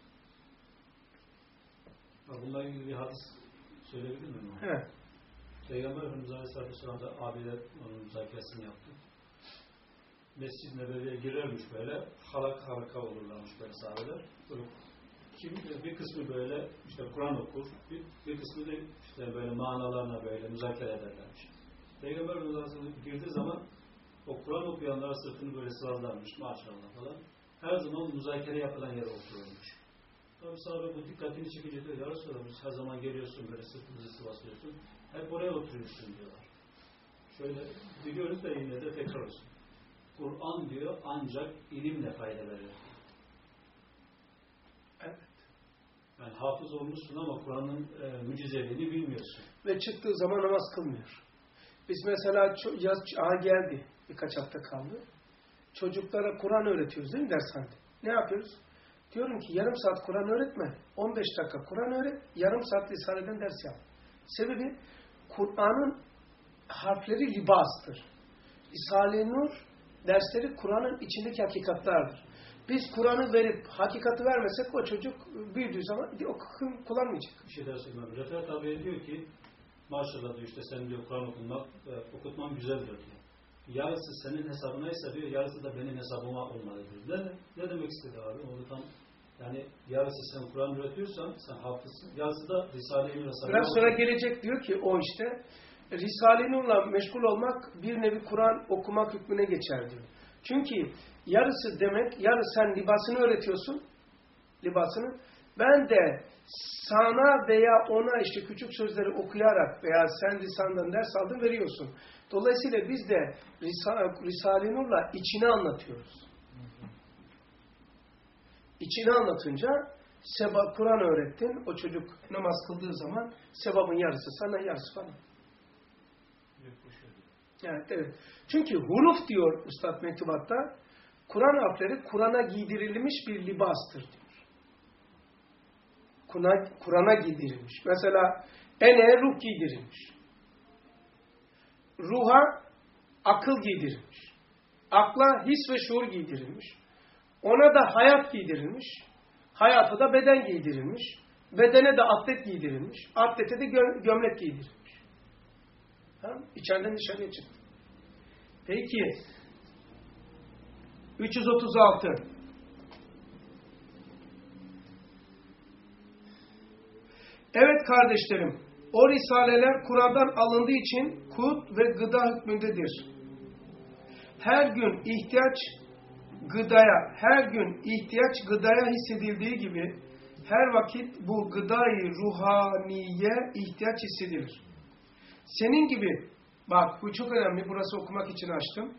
Speaker 2: Bununla ilgili bir hadis söyleyebilir miyim?
Speaker 1: Evet.
Speaker 2: Peygamber Efendimiz Aleyhisselatü Vesselam'da abiler onun müzakeresini yaptı. Mescid-i Nebevi'ye girermiş böyle, halak halaka olurlarmış böyle sahabeler. Böyle, kim, bir kısmı böyle işte Kur'an okur, bir, bir kısmı da işte böyle manalarına böyle müzakere ederlermiş. Peygamber Efendimiz Aleyhisselam girdiği zaman o Kur'an okuyanlara sırtını böyle sıvazlarmış maşallah falan. Her zaman müzakere yapılan yere otururmuş. Tabi sahabe bu dikkatini çekince diyor, ya Resulallah her zaman geliyorsun böyle sırtınızı sıvazlıyorsun. Hep oraya oturuyorsun diyorlar. Şöyle biliyoruz da yine de tekrar olsun. Kur'an diyor ancak ilimle fayda verir.
Speaker 1: Evet.
Speaker 2: Yani hafız olmuşsun ama Kur'an'ın e, mucizeliğini bilmiyorsun.
Speaker 1: Ve çıktığı zaman namaz kılmıyor. Biz mesela yaz çağı geldi. Birkaç hafta kaldı. Çocuklara Kur'an öğretiyoruz değil mi dershanede? Ne yapıyoruz? Diyorum ki yarım saat Kur'an öğretme. on beş dakika Kur'an öğret. Yarım saat Risale'den ders yap. Sebebi Kur'an'ın harfleri libastır. Risale-i Nur dersleri Kur'an'ın içindeki hakikatlardır. Biz Kur'an'ı verip hakikati vermesek o çocuk büyüdüğü zaman o kullanmayacak.
Speaker 2: Bir şey daha söyleyeyim. Refat abi diyor ki maşallah diyor işte sen diyor Kur'an okumak, e, okutman güzeldir diyor. Yarısı senin hesabınaysa diyor, yarısı da benim hesabıma olmalı diyor. Ne, ne demek istedi abi? Onu tam yani yarısı sen Kur'an öğretiyorsan sen hafızsın. Yarısı da Risale-i Nur hesabına.
Speaker 1: Biraz sonra gelecek diyor ki o işte Risale-i Nur'la meşgul olmak bir nevi Kur'an okumak hükmüne geçer diyor. Çünkü yarısı demek, yarı sen libasını öğretiyorsun, libasını. Ben de sana veya ona işte küçük sözleri okuyarak veya sen lisandan ders aldın veriyorsun. Dolayısıyla biz de Risale-i Nur'la içini anlatıyoruz. İçini anlatınca sebab Kur'an öğrettin. O çocuk namaz kıldığı zaman sebabın yarısı sana, yarısı bana. Evet, evet. Çünkü huruf diyor Üstad Mektubat'ta, Kur'an harfleri Kur'an'a giydirilmiş bir libastır diyor. Kur'an'a giydirilmiş. Mesela ene ruh giydirilmiş. Ruha akıl giydirilmiş. Akla his ve şuur giydirilmiş. Ona da hayat giydirilmiş. Hayata da beden giydirilmiş. Bedene de atlet giydirilmiş. Atlete de gö gömlek giydirilmiş. Tamam. İçeriden dışarıya çıktı. Peki. üç yüz otuz altı. Evet kardeşlerim, o risaleler Kur'an'dan alındığı için kut ve gıda hükmündedir. Her gün ihtiyaç gıdaya, her gün ihtiyaç gıdaya hissedildiği gibi her vakit bu gıdayı ruhaniye ihtiyaç hissedilir. Senin gibi, bak bu çok önemli, burası okumak için açtım.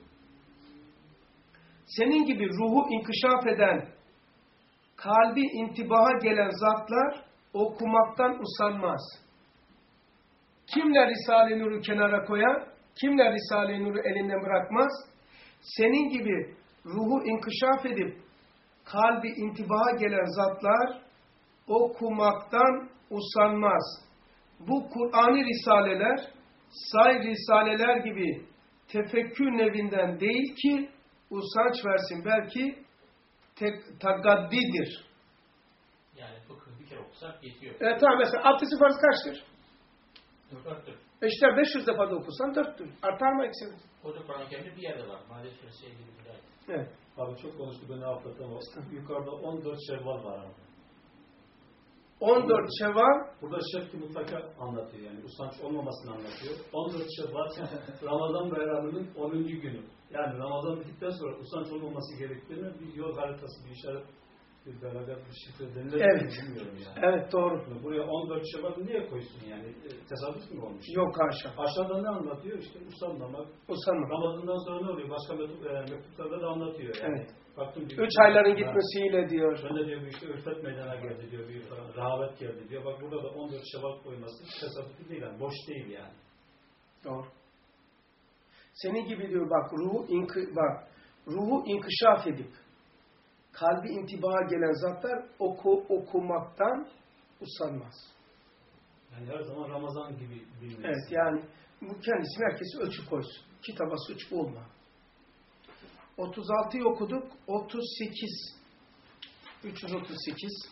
Speaker 1: Senin gibi ruhu inkişaf eden, kalbi intibaha gelen zatlar okumaktan usanmaz. Kimler Risale-i Nur'u kenara koyar? Kimler Risale-i Nur'u elinden bırakmaz? Senin gibi ruhu inkişaf edip kalbi intibaha gelen zatlar okumaktan usanmaz. Bu Kur'an-ı Risaleler say Risaleler gibi tefekkür nevinden değil ki usanç versin. Belki tagaddidir.
Speaker 6: Yani fıkıh bir kere okusak yetiyor.
Speaker 1: Evet tamam, mesela abdesti farz kaçtır?
Speaker 6: Dörttür.
Speaker 1: E işte beş yüz defa da okursan dörttür. Artar mı ekser mi?
Speaker 6: O da Kur'an-ı Kerim'de bir yerde var. Maide Suresi elli bir ayet.
Speaker 1: Evet.
Speaker 2: Abi çok konuştu, beni affetemez. Yukarıda on dört Şevval var abi.
Speaker 1: on dört Şevval.
Speaker 2: Burada şirk-i mutlaka anlatıyor, yani usanç olmamasını anlatıyor. on dört Şevval Ramazan bayramının onuncu günü. Yani Ramazan bittikten sonra usanç olmaması gerektiğini bir yol haritası, bir işaret, bir beraber bir şifre denilir.
Speaker 1: Evet.
Speaker 2: Bilmiyorum yani.
Speaker 1: Evet doğru.
Speaker 2: Buraya on dört Şevval niye koysun yani? E, tesadüf mü olmuş?
Speaker 1: Yok haşa.
Speaker 2: Aşağıda ne anlatıyor? İşte usanmamak.
Speaker 1: Usanma.
Speaker 2: Ramazan'dan sonra ne oluyor? Başka mektup, e, mektuplarda da anlatıyor yani.
Speaker 1: Evet.
Speaker 2: Baktım diyor,
Speaker 1: Üç ayların gitmesiyle diyor.
Speaker 2: ben de diyor bir işte ürfet meydana geldi diyor, bir rahavet geldi diyor. Bak burada da on dört Şevval koyması tesadüfi değil yani, boş değil yani.
Speaker 1: Doğru. Senin gibi diyor bak ruhu inkı, bak ruhu inkişaf edip kalbi intibaha gelen zatlar oku, okumaktan usanmaz.
Speaker 2: Yani her zaman Ramazan gibi bilmesi.
Speaker 1: Evet yani bu kendisine herkes ölçü koysun. Kitaba suç olma. otuz altıyı okuduk. otuz sekiz. üç yüz otuz sekiz.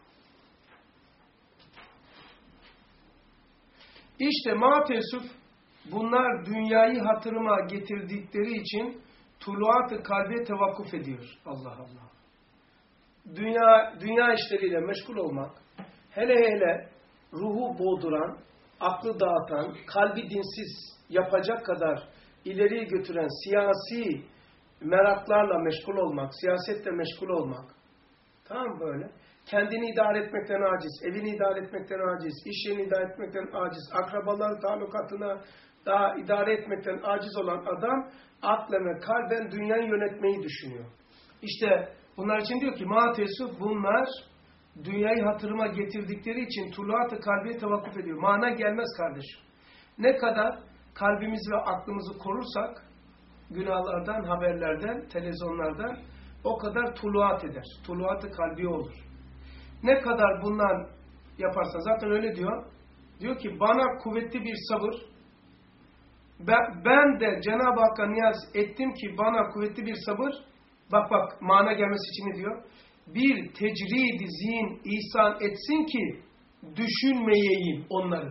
Speaker 1: İşte ma tesuf bunlar dünyayı hatırıma getirdikleri için tuluat-ı kalbe tevakkuf ediyor. Allah Allah. Dünya, dünya işleriyle meşgul olmak, hele hele ruhu boğduran, aklı dağıtan, kalbi dinsiz yapacak kadar ileriye götüren siyasi meraklarla meşgul olmak, siyasetle meşgul olmak. Tamam böyle. Kendini idare etmekten aciz, evini idare etmekten aciz, iş yerini idare etmekten aciz, akrabalar talukatına daha idare etmekten aciz olan adam aklen ve kalben dünyayı yönetmeyi düşünüyor. İşte bunlar için diyor ki ma tesuf bunlar dünyayı hatırıma getirdikleri için tuluat-ı kalbiye tevakkuf ediyor. Mana gelmez kardeşim. Ne kadar kalbimizi ve aklımızı korursak günahlardan, haberlerden, televizyonlardan o kadar tuluat eder. Tuluat-ı kalbi olur. Ne kadar bundan yaparsa zaten öyle diyor. Diyor ki bana kuvvetli bir sabır, ben, ben de Cenab-ı Hakk'a niyaz ettim ki bana kuvvetli bir sabır, bak bak mana gelmesi için ne diyor? Bir tecrid-i zihin ihsan etsin ki düşünmeyeyim onları.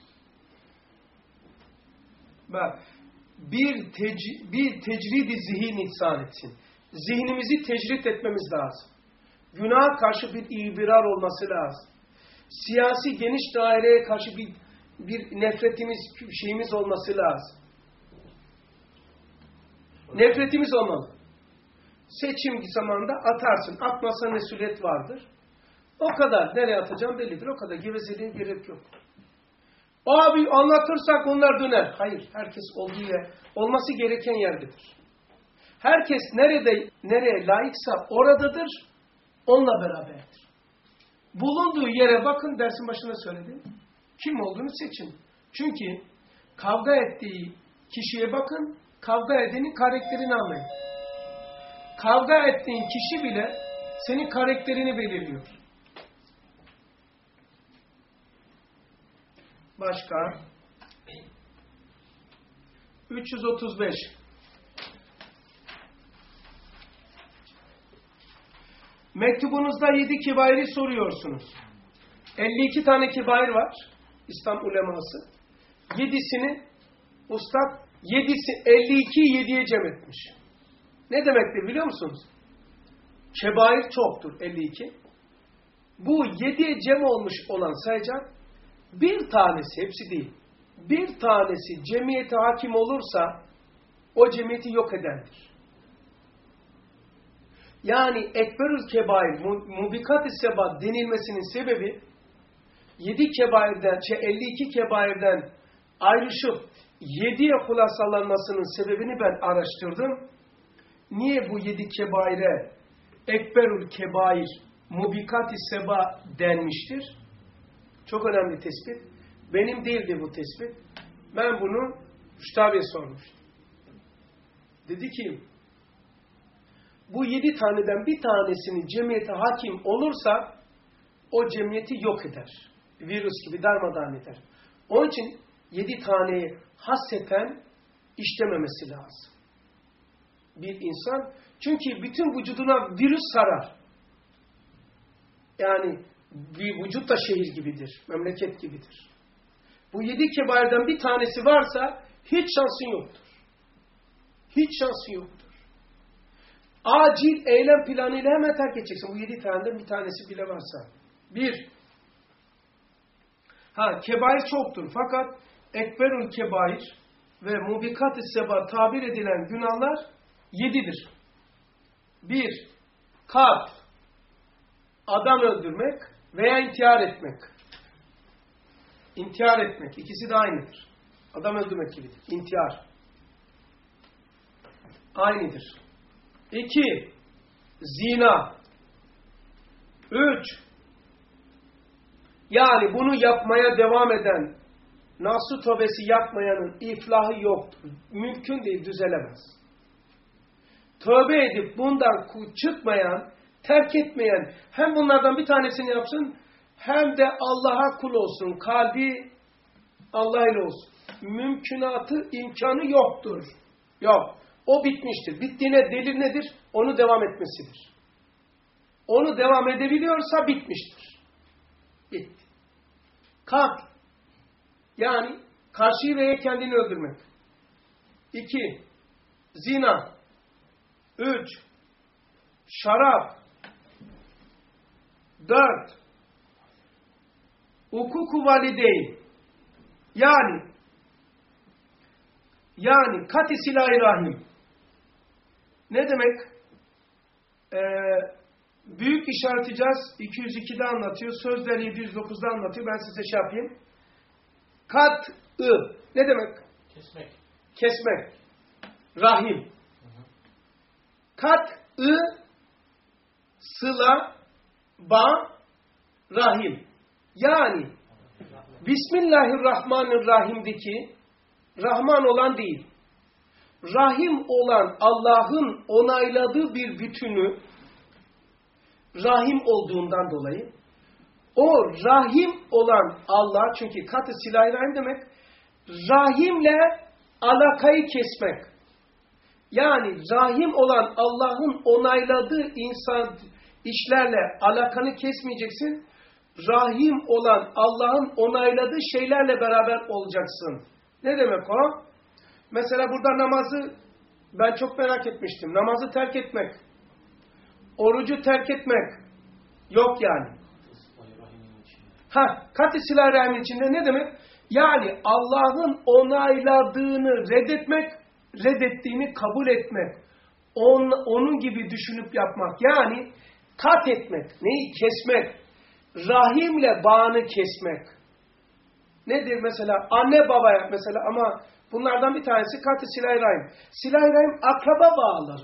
Speaker 1: Bak bir, tec bir tecrid-i zihin ihsan etsin. Zihnimizi tecrid etmemiz lazım. Günaha karşı bir ibrar olması lazım. Siyasi geniş daireye karşı bir, bir nefretimiz, şeyimiz olması lazım. Nefretimiz olmalı. Seçim zamanında atarsın. Atmasa mesuliyet vardır. O kadar. Nereye atacağım bellidir. O kadar. Gevezeliğe gerek yok. Abi anlatırsak onlar döner. Hayır. Herkes olduğu yer, olması gereken yerdedir. Herkes nerede, nereye layıksa oradadır. Onunla beraberdir. Bulunduğu yere bakın, dersin başında söyledim. Kim olduğunu seçin. Çünkü kavga ettiği kişiye bakın, kavga edenin karakterini anlayın. Kavga ettiğin kişi bile senin karakterini belirliyor. Başka? üç yüz otuz beş. Mektubunuzda yedi kibayri soruyorsunuz. elli iki tane kebair var. İslam uleması. Yedisini Ustad yedisi, elli ikiyi yediye cem etmiş. Ne demektir biliyor musunuz? Kebair çoktur elli iki. Bu yediye cem olmuş olan sayacak bir tanesi, hepsi değil. Bir tanesi cemiyete hakim olursa o cemiyeti yok edendir. Yani ekberül kebair, mubikat-ı seba denilmesinin sebebi yedi kebairden, elli iki kebairden ayrışıp yediye hulasalanmasının sebebini ben araştırdım. Niye bu yedi kebaire ekberül kebair, mubikat-ı seba denmiştir? Çok önemli tespit. Benim değildi bu tespit. Ben bunu Rüştü abiye sormuştum. Dedi ki, bu yedi taneden bir tanesinin cemiyete hakim olursa o cemiyeti yok eder. Virüs gibi darmadağın eder. Onun için yedi taneyi hasreten işlememesi lazım. Bir insan, çünkü bütün vücuduna virüs sarar. Yani bir vücut da şehir gibidir, memleket gibidir. Bu yedi kebairden bir tanesi varsa hiç şansın yoktur. Hiç şansın yoktur. Acil eylem planıyla hemen terk edeceksin. Bu yedi taneden bir tanesi bile varsa. Bir, ha kebair çoktur. Fakat ekberül kebair ve mubikat-ı seba tabir edilen günahlar yedidir. Bir, kat, adam öldürmek veya intihar etmek. İntihar etmek. İkisi de aynıdır. Adam öldürmek gibidir. İntihar. Aynıdır. İki, zina. Üç, yani bunu yapmaya devam eden, nasuh tövbesi yapmayanın iflahı yoktur. Mümkün değil, düzelemez. Tövbe edip bundan çıkmayan, terk etmeyen, hem bunlardan bir tanesini yapsın, hem de Allah'a kul olsun, kalbi Allah ile olsun. Mümkünatı, imkanı yoktur. Yok. O bitmiştir. Bittiğine delil nedir? Onu devam etmesidir. Onu devam edebiliyorsa bitmiştir. Bitti. Kat. Yani karşıyı veya kendini öldürmek. İki, zina. Üç, şarap. Dört, hukuku valideyn. Yani yani kat-i silah-i rahim. Ne demek? Ee, büyük işareteceğiz. iki yüz ikide anlatıyor. Sözleri yedi yüz dokuzda anlatıyor. Ben size şey yapayım. Kat-ı. Ne demek?
Speaker 6: Kesmek.
Speaker 1: Kesmek. Rahim. Kat-ı sıla ba rahim. Yani Bismillahirrahmanirrahim'deki Rahman olan değil, Rahim olan Allah'ın onayladığı bir bütünü Rahim olduğundan dolayı o Rahim olan Allah, çünkü kat-ı silah-i rahim demek Rahimle alakayı kesmek. Yani Rahim olan Allah'ın onayladığı insan işlerle alakanı kesmeyeceksin. Rahim olan Allah'ın onayladığı şeylerle beraber olacaksın. Ne demek o? Mesela burada namazı ben çok merak etmiştim. Namazı terk etmek, orucu terk etmek yok yani. Ha, kat-ı silah-i rahim içinde ne demek? Yani Allah'ın onayladığını reddetmek, reddettiğini kabul etmek. On, onun gibi düşünüp yapmak. Yani kat etmek. Neyi? Kesmek. Rahimle bağını kesmek. Nedir mesela? Anne babaya mesela, ama bunlardan bir tanesi kat-ı silah-i rahim. Silah-i rahim akraba bağları.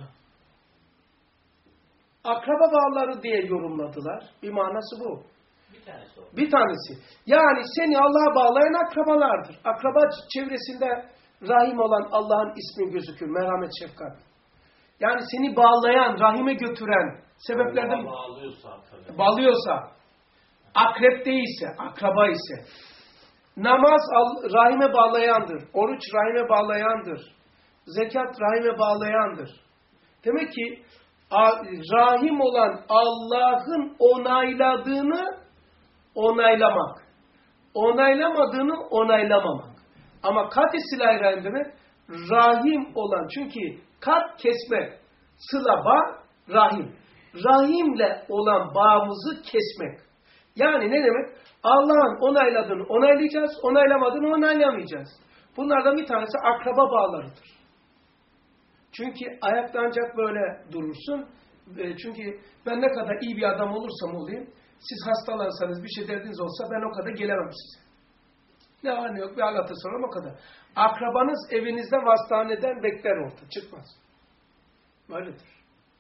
Speaker 1: Akraba bağları diye yorumladılar. Bir manası bu.
Speaker 6: Bir tanesi o.
Speaker 1: Bir tanesi. Yani seni Allah'a bağlayan akrabalardır. Akraba çevresinde rahim olan Allah'ın ismi gözükür. Merhamet, şefkat. Yani seni bağlayan, rahime götüren sebeplerden
Speaker 6: bağlıyorsa, tabii.
Speaker 1: bağlıyorsa, akrep değilse, akraba ise, namaz rahime bağlayandır. Oruç rahime bağlayandır. Zekat rahime bağlayandır. Demek ki rahim olan Allah'ın onayladığını onaylamak. Onaylamadığını onaylamamak. Ama kat-i silah-i rahim demek rahim olan. Çünkü kat kesmek, sıla bağ, rahim. Rahimle olan bağımızı kesmek. Yani ne demek? Allah'ın onayladığını onaylayacağız, onaylamadığını onaylamayacağız. Bunlardan bir tanesi akraba bağlarıdır. Çünkü ayakta ancak böyle durursun. Çünkü ben ne kadar iyi bir adam olursam olayım, siz hastalansanız, bir şey derdiniz olsa ben o kadar gelemem size. Ne var ne yok bir anlatır sonra o kadar. Akrabanız evinizden, hastaneden bekler orta, çıkmaz. Böyledir.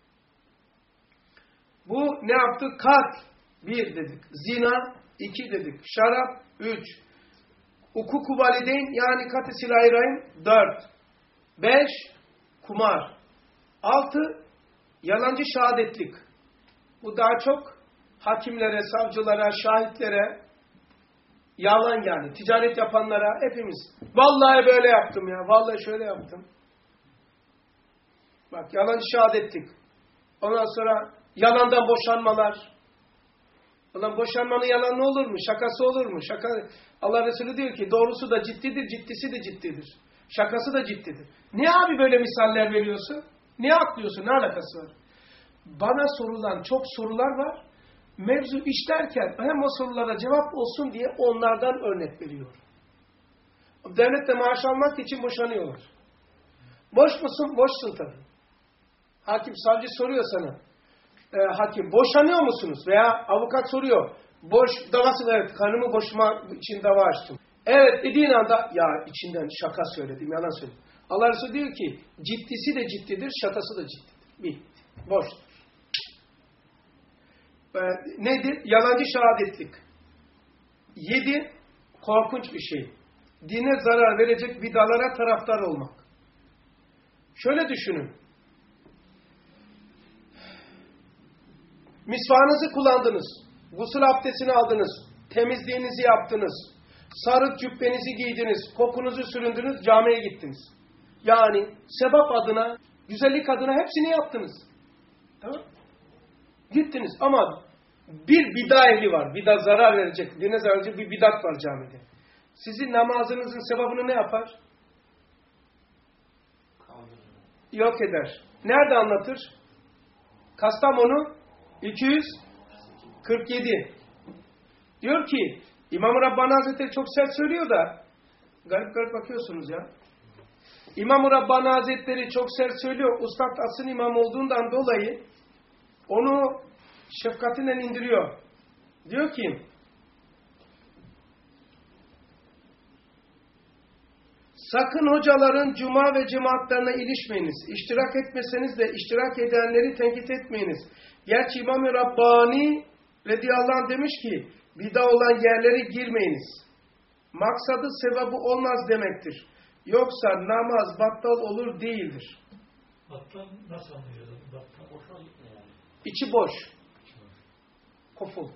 Speaker 1: Bu ne yaptı? Kat. Bir dedik. Zina. iki dedik. Şarap. Üç. Hukuku valideyn yani kat-ı silah-i rahim. Dört. Beş. Kumar. Altı. Yalancı şehadetlik. Bu daha çok hakimlere, savcılara, şahitlere yalan yani. Ticaret yapanlara hepimiz. Vallahi böyle yaptım ya. Vallahi şöyle yaptım. Bak yalancı şehadetlik. Ondan sonra yalandan boşanmalar. Ulan boşanmanın yalanı olur mu? Şakası olur mu? Şaka. Allah Resulü diyor ki doğrusu da ciddidir, ciddisi de ciddidir. Şakası da ciddidir. Niye abi böyle misaller veriyorsun? Niye aklıyorsun? Ne alakası var? Bana sorulan çok sorular var. Mevzu işlerken hem o sorulara cevap olsun diye onlardan örnek veriyor. Devlette maaş almak için boşanıyorlar. Boş musun? Boşsun tabii. Hakim, savcı soruyor sana. Ee, hakim, boşanıyor musunuz? Veya avukat soruyor. Boş, davası evet, karnımı boşuma için dava açtım. Evet dediğin anda, ya içinden şaka söyledim, yalan söyledim. Allah Resulü diyor ki, ciddisi de ciddidir, şakası da ciddidir. Bitti. Boştur. Ee, nedir? Yalancı şehadetlik. Yedi, korkunç bir şey. Dine zarar verecek vidalara taraftar olmak. Şöyle düşünün. Misvağınızı kullandınız. Gusül abdestini aldınız. Temizliğinizi yaptınız. Sarık cübbenizi giydiniz. Kokunuzu süründünüz. Camiye gittiniz. Yani sevap adına, güzellik adına hepsini yaptınız. Tamam? Gittiniz ama bir bid'a ehli var. Bid'a zarar verecek, dine zarar verecek bir bid'at var camide. Sizin namazınızın sevabını ne yapar? Yok eder. Nerede anlatır? Kastamonu iki yüz kırk yedi. Diyor ki İmam-ı Rabbani Hazretleri çok sert söylüyor da garip garip bakıyorsunuz ya. İmam-ı Rabbani Hazretleri çok sert söylüyor. Ustad asıl imam olduğundan dolayı onu şefkatiyle indiriyor. Diyor ki sakın hocaların cuma ve cemaatlerine ilişmeyiniz. İştirak etmeseniz de iştirak edenleri tenkit etmeyiniz. Gerçi İmam-ı Rabbani radıyallahu anh demiş ki bid'a olan yerlere girmeyiniz. Maksadı sevabı olmaz demektir. Yoksa namaz battal olur değildir.
Speaker 3: Battal nasıl anlıyoruz? Battal boşa gitmiyor yani.
Speaker 1: İçi boş. Kuful.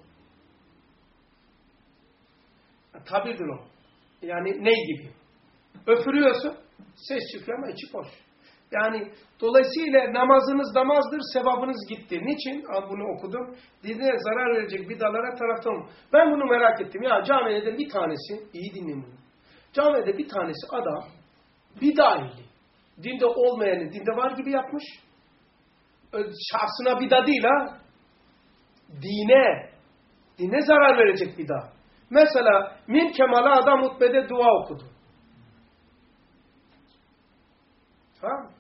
Speaker 1: Tabirdir o. Yani ney gibi? Öfürüyorsun, ses çıkıyor ama içi boş. Yani dolayısıyla namazınız namazdır, sevabınız gitti. Niçin? Al bunu okudum. Dine zarar verecek bid'alara taraftar olun. Ben bunu merak ettim. Ya camide bir tanesi, iyi dinleyin bunu. Camide bir tanesi adam, bid'a ehli. Dinde olmayanı dinde var gibi yapmış. Şahsına bid'a değil ha. Dine, dine zarar verecek bid'a. Mesela min kemala adam hutbede dua okudu. Tamam.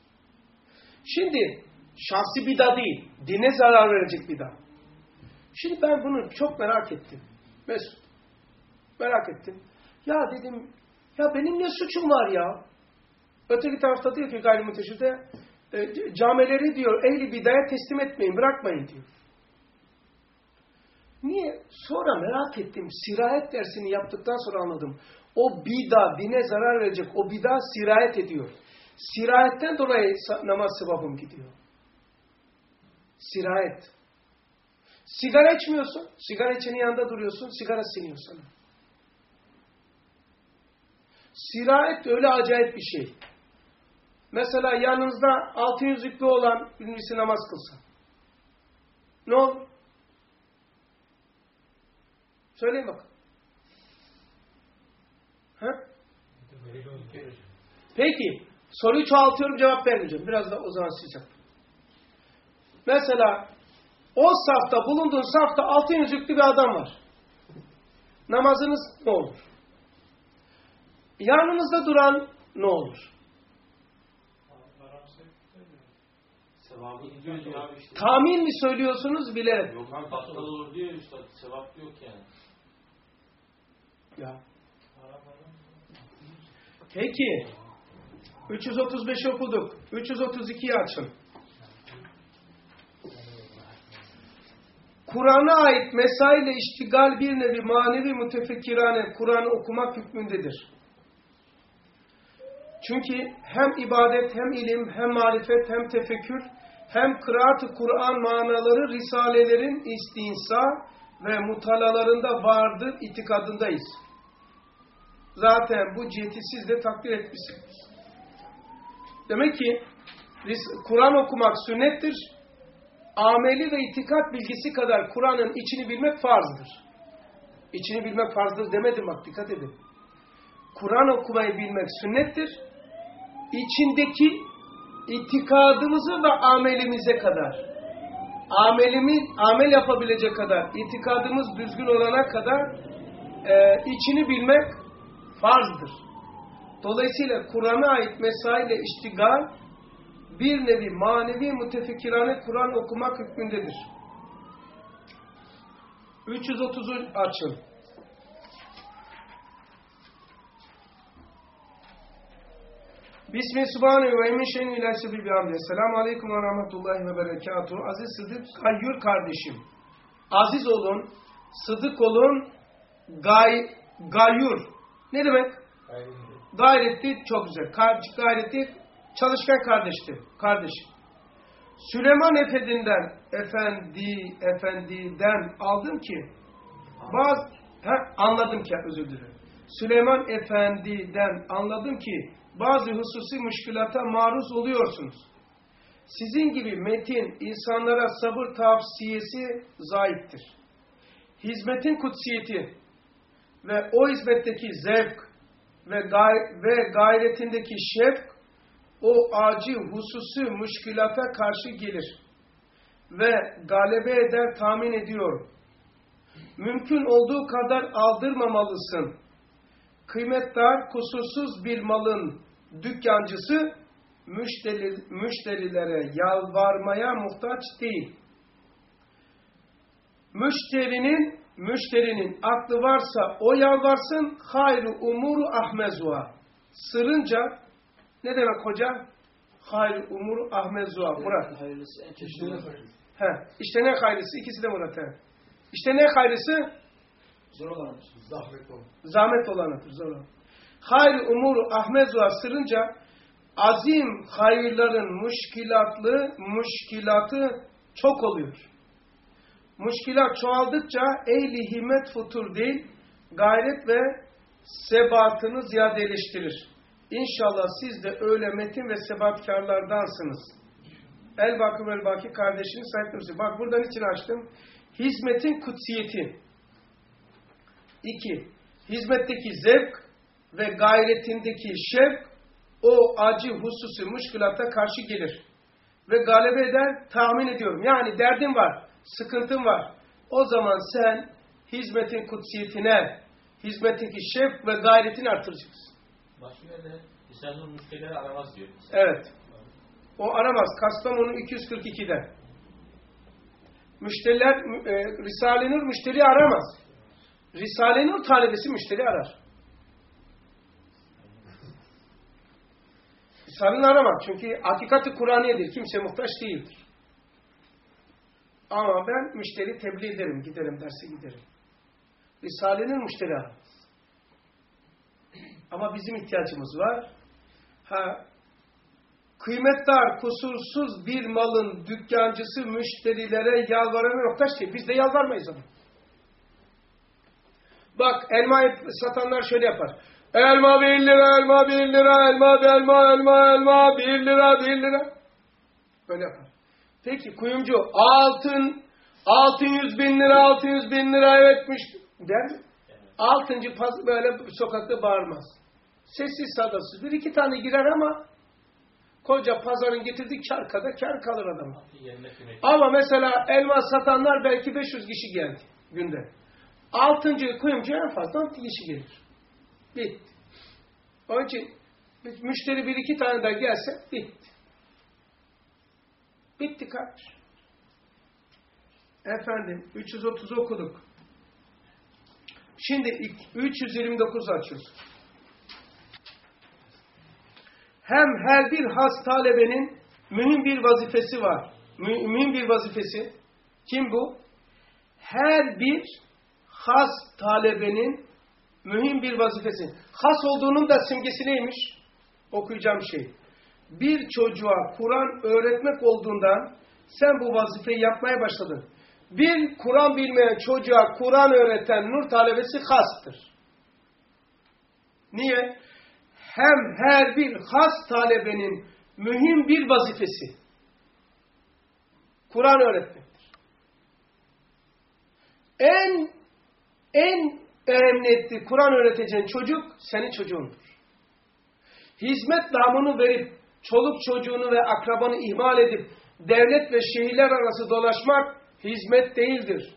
Speaker 1: Şimdi şahsi bid'a değil, dine zarar verecek bid'a. Şimdi ben bunu çok merak ettim. Mesut, merak ettim. Ya dedim, ya benim ne suçum var ya? Öteki tarafta diyor ki gayrimüteşhide, e, camileri diyor, ehli bid'aya teslim etmeyin, bırakmayın diyor. Niye? Sonra merak ettim. Sirayet dersini yaptıktan sonra anladım. O bid'a, dine zarar verecek, o bid'a sirayet ediyor. Sirayetten dolayı namaz sevabım gidiyor. Sirayet. Sigara içmiyorsun. Sigara içenin yanında duruyorsun. Sigara siniyor sana. Sirayet öyle acayip bir şey. Mesela yanınızda altın yüzüklü olan birisi namaz kılsa. Ne olur? Söyleyin bakalım. Ha? Peki, soruyu çoğaltıyorum, cevap vermeyeceğim. Biraz da o zaman siz yapın. Mesela, o safta, bulunduğun safta altın yüzüklü bir adam var. Namazınız ne olur? Yanınızda duran ne olur?
Speaker 4: Sevabı gidiyor diyor abi işte.
Speaker 1: Tahmin mi söylüyorsunuz, bilerek?
Speaker 4: Yok lan battal olur diyor üstad. Sevap yok yani.
Speaker 1: Ya. Peki. üç yüz otuz beşi okuduk. üç yüz otuz ikiyi açın. Kur'an'a ait mesaille iştigal bir nevi manevi mütefekkirane Kur'an'ı okumak hükmündedir. Çünkü hem ibadet, hem ilim, hem marifet, hem tefekkür, hem kıraat-ı Kur'an manaları risalelerin istinsa ve mutalalarında vardır itikadındayız. Zaten bu ciheti siz de takdir etmişsiniz. Demek ki Kur'an okumak sünnettir. Ameli ve itikat bilgisi kadar Kur'an'ın içini bilmek farzdır. İçini bilmek farzdır demedim bak, dikkat edin. Kur'an okumayı bilmek sünnettir. İçindeki itikadımızı ve amelimize kadar, amelimiz, amel yapabilecek kadar, itikadımız düzgün olana kadar e, içini bilmek farzdır. Dolayısıyla Kur'an'a ait mesaille iştigal bir nevi manevi mütefekkirane Kur'an okumak hükmündedir. üç yüz otuzu açın. Bismillah subhanahu ve emin şeyin ilahi bir bihamdi. Selamun aleyküm ve rahmetullahi ve berekatuhu. Aziz Sıdık Gayyur kardeşim. Aziz olun, sıdık olun, gay, gayyur. Ne demek? Gayretli, çok güzel. Gayretli, çalışkan kardeşti. Kardeşim. Süleyman Efendi'den, efendi, efendiden aldım ki, bazı, he, anladım ki, özür dilerim. Süleyman Efendi'den anladım ki, bazı hususi müşkülata maruz oluyorsunuz. Sizin gibi metin, insanlara sabır tavsiyesi zayıftır. Hizmetin kutsiyeti ve o hizmetteki zevk ve, gay ve gayretindeki şevk, o acı hususi müşkülata karşı gelir ve galebe eder tahmin ediyorum. Mümkün olduğu kadar aldırmamalısın. Kıymetdar, kusursuz bir malın dükkancısı müşteri, müşterilere yalvarmaya muhtaç değil. Müşterinin müşterinin aklı varsa o yalvarsın. Hayru umuru ahmezuha. Sırınca ne demek hoca? Hayru umuru ahmezuha. Murat.
Speaker 5: Hayırlısı en çeşitli.
Speaker 1: He, işte ne hayırlısı? İkisi de Murat. He. İşte ne hayırlısı?
Speaker 5: Zor olanıdır.
Speaker 7: Zahmet olun.
Speaker 1: Zahmet olanıdır. Zor olan. Hayr umuru ahmezuha sırınca azim hayırların müşkilatlı, müşkilatı çok oluyor. Müşkilat çoğaldıkça ehli himmet futur değil, gayret ve sebatını ziyadeleştirir. İnşallah siz de öyle metin ve sebatkarlardansınız. El-Bakı ve El-Baki kardeşinin sahipleri. Bak buradan için açtım. Hizmetin kutsiyeti. İki, hizmetteki zevk ve gayretindeki şevk o acı hususi müşkülata karşı gelir. Ve galebe eder tahmin ediyorum. Yani derdin var, sıkıntın var. O zaman sen hizmetin kutsiyetine, hizmetteki şevk ve gayretini artıracaksın.
Speaker 6: Başka yerde İslam'ın müşterileri aramaz diyor.
Speaker 1: Evet. O aramaz. Kastamonu iki yüz kırk iki'de. Müşteriler, e, Risale-i Nur müşteri aramaz. Risale-i Nur talebesi müşteri arar. Risale-i Nur aramaz. Çünkü hakikati Kur'aniyedir. Kimse muhtaç değildir. Ama ben müşteri tebliğ ederim. Giderim, derse giderim. Risale-i Nur müşteri aramaz. Ama bizim ihtiyacımız var. Ha, kıymetdar, kusursuz bir malın dükkancısı müşterilere yalvarana muhtaç değil. Biz de yalvarmayız ama. Bak elma satanlar şöyle yapar. Elma bir lira, elma bir lira, elma, elma, elma, elma, bir lira, bir lira. Böyle yapar. Peki kuyumcu altın, altı yüz bin lira, altı yüz bin lira etmiş. Der mi? Altıncı pas böyle sokakta bağırmaz. Sessiz sadasız. Bir iki tane girer ama koca pazarın getirdiği kar kadar kar kalır adam. Ama mesela elma satanlar belki beş yüz kişi geldi günde. Altıncı kuyumcu en fazla on kişi gelir. Bitti. Onun için müşteri bir iki tane daha gelse bitti. Bitti kardeş. Efendim üç yüz otuz okuduk. Şimdi üç yüz yirmi dokuz açıyoruz. Hem her bir has talebenin mühim bir vazifesi var. Mü mühim bir vazifesi. Kim bu? Her bir has talebenin mühim bir vazifesi. Has olduğunun da simgesi neymiş? Okuyacağım şey. Bir çocuğa Kur'an öğretmek olduğundan sen bu vazifeyi yapmaya başladın. Bir Kur'an bilmeyen çocuğa Kur'an öğreten nur talebesi hastır. Niye? Hem her bir has talebenin mühim bir vazifesi Kur'an öğretmektir. En en önemli Kur'an öğreteceğin çocuk senin çocuğundur. Hizmet namını verip çoluk çocuğunu ve akrabanı ihmal edip devlet ve şehirler arası dolaşmak hizmet değildir.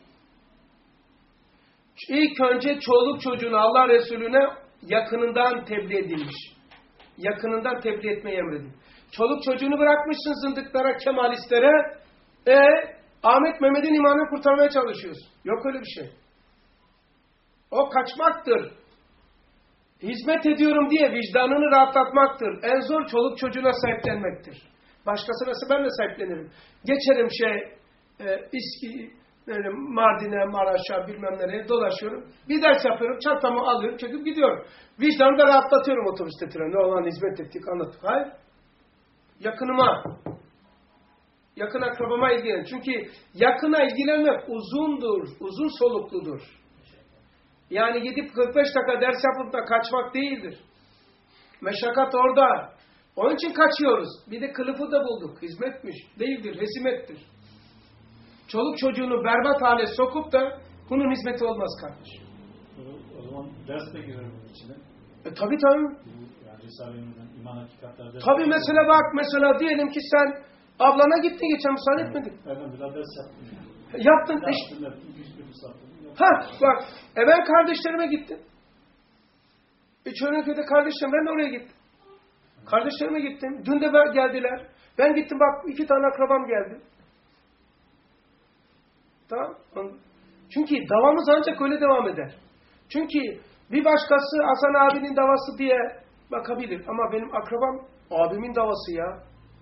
Speaker 1: İlk önce çoluk çocuğunu Allah Resulüne yakınından tebliğ edilmiş. Yakınından tebliğ etmeyi emredilmiş. Çoluk çocuğunu bırakmışsın zındıklara, kemalistlere. E Ahmet Mehmet'in imanını kurtarmaya çalışıyorsun. Yok öyle bir şey. O kaçmaktır. Hizmet ediyorum diye vicdanını rahatlatmaktır. En zor çoluk çocuğuna sahiplenmektir. Başkasına ben de sahiplenirim. Geçerim şey e, İSKİ, böyle Mardin'e, Maraş'a bilmem nereye dolaşıyorum. Bir ders yapıyorum, çantamı alıyorum, çekip gidiyorum. Vicdanı da rahatlatıyorum otobüste, trende. Olan hizmet ettik, anlattık. Hayır. Yakınıma, yakın akrabama ilgilen. Çünkü yakına ilgilenmek uzundur, uzun solukludur. Yani gidip kırk beş dakika ders yapıp da kaçmak değildir. Meşakkat orada. Onun için kaçıyoruz. Bir de kılıfı da bulduk. Hizmetmiş. Değildir, hesimettir. Çoluk çocuğunu berbat hale sokup da bunun hizmeti olmaz kardeş.
Speaker 3: O, o zaman ders de girer bunun içine.
Speaker 1: E tabi tabi.
Speaker 3: Yani Risale-i İman Hakikatler'de.
Speaker 1: Tabi mesela bak mesela diyelim ki sen ablana gittin geçen müsaade
Speaker 3: evet.
Speaker 1: etmedin.
Speaker 3: Ben biraz ders yaptım. Yani.
Speaker 1: Yaptın.
Speaker 3: Yaptım, yaptım. Yüz bir sattım.
Speaker 1: Ha bak e ben kardeşlerime gittim. Üç Örnekköy'de kardeşlerim ben de oraya gittim. Kardeşlerime gittim. Dün de geldiler. Ben gittim bak iki tane akrabam geldi. Tamam. Çünkü davamız ancak öyle devam eder. Çünkü bir başkası Hasan abinin davası diye bakabilir. Ama benim akrabam abimin davası ya.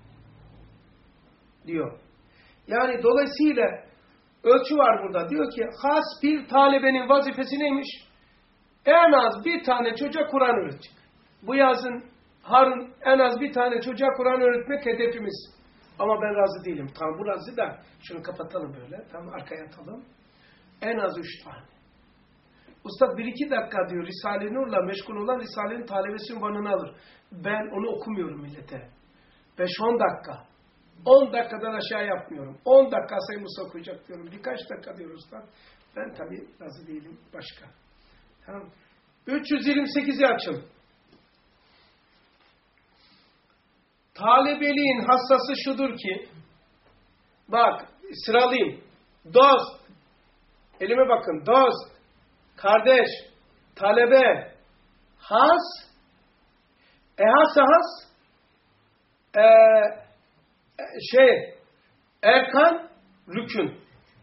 Speaker 1: Diyor. Yani dolayısıyla ölçü var burada. Diyor ki has bir talebenin vazifesi neymiş? En az bir tane çocuğa Kur'an öğretecek. Bu yazın Harun en az bir tane çocuğa Kur'an öğretmek hedefimiz. Ama ben razı değilim. Tamam bu razı da şunu kapatalım böyle. Tamam arkaya atalım. En az üç tane. Ustad bir iki dakika diyor Risale-i Nur'la meşgul olan Risale'nin talebesi unvanını alır. Ben onu okumuyorum millete. beş on dakika. on dakikadan aşağı yapmıyorum. on dakika Sayı Musa okuyacak diyorum. Birkaç dakika diyor ustad. Ben tabii razı değilim. Başka. Tamam. üç yüz yirmi sekizi açın. Talebeliğin hassası şudur ki, bak sıralayayım. Dost, elime bakın. Dost, kardeş, talebe, has, e has has, e, şey, erkan, rükün.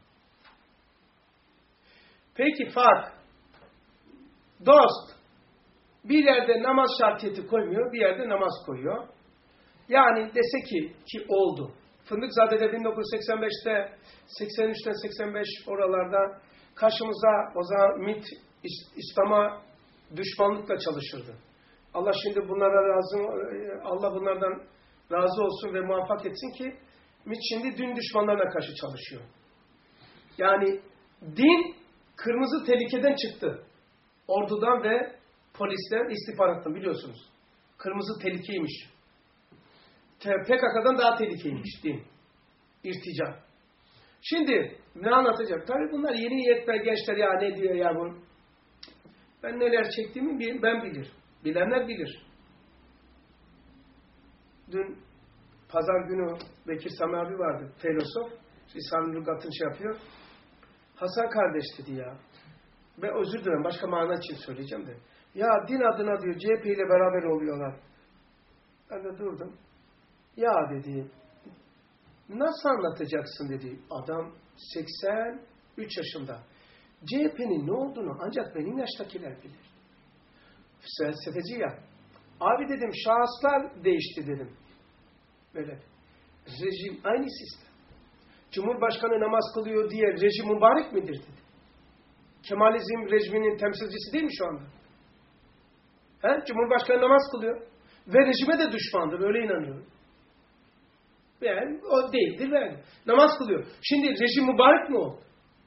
Speaker 1: Peki fark. Dost, bir yerde namaz şartiyeti koymuyor, bir yerde namaz koyuyor. Yani dese ki, ki oldu. Fındıkzade'de bin dokuz yüz seksen beşte, seksen üçten seksen beş oralarda karşımıza o zaman MİT İslam'a düşmanlıkla çalışırdı. Allah şimdi bunlara razı, Allah bunlardan razı olsun ve muvaffak etsin ki MİT şimdi din düşmanlarına karşı çalışıyor. Yani din kırmızı tehlikeden çıktı. Ordudan ve polisten, istihbarattan biliyorsunuz. Kırmızı tehlikeymiş. P K K'dan daha tehlikeliymiş din. İrtica. Şimdi ne anlatacak? Tabii bunlar yeni yetme gençler ya ne diyor ya bu. Ben neler çektiğimi bil, ben bilir. Bilenler bilir. Dün pazar günü Bekir Sami abi vardı. Filosof. Risale-i Lügat'ın şey yapıyor. Hasan kardeş dedi ya. Ben özür dilerim. Başka mana için söyleyeceğim de. Ya din adına diyor C H P ile beraber oluyorlar. Ben de durdum. Ya dedi. Nasıl anlatacaksın dedi. Adam seksen üç yaşında. C H P'nin ne olduğunu ancak benim yaştakiler bilir. Felsefeci ya. Abi dedim şahıslar değişti dedim. Böyle. Rejim aynı sistem. Cumhurbaşkanı namaz kılıyor diye rejim mübarek midir dedi. Kemalizm rejiminin temsilcisi değil mi şu anda? He? Cumhurbaşkanı namaz kılıyor. Ve rejime de düşmandır. Öyle inanıyorum. Yani o değildir. Yani. Namaz kılıyor. Şimdi rejim mübarek mi oldu?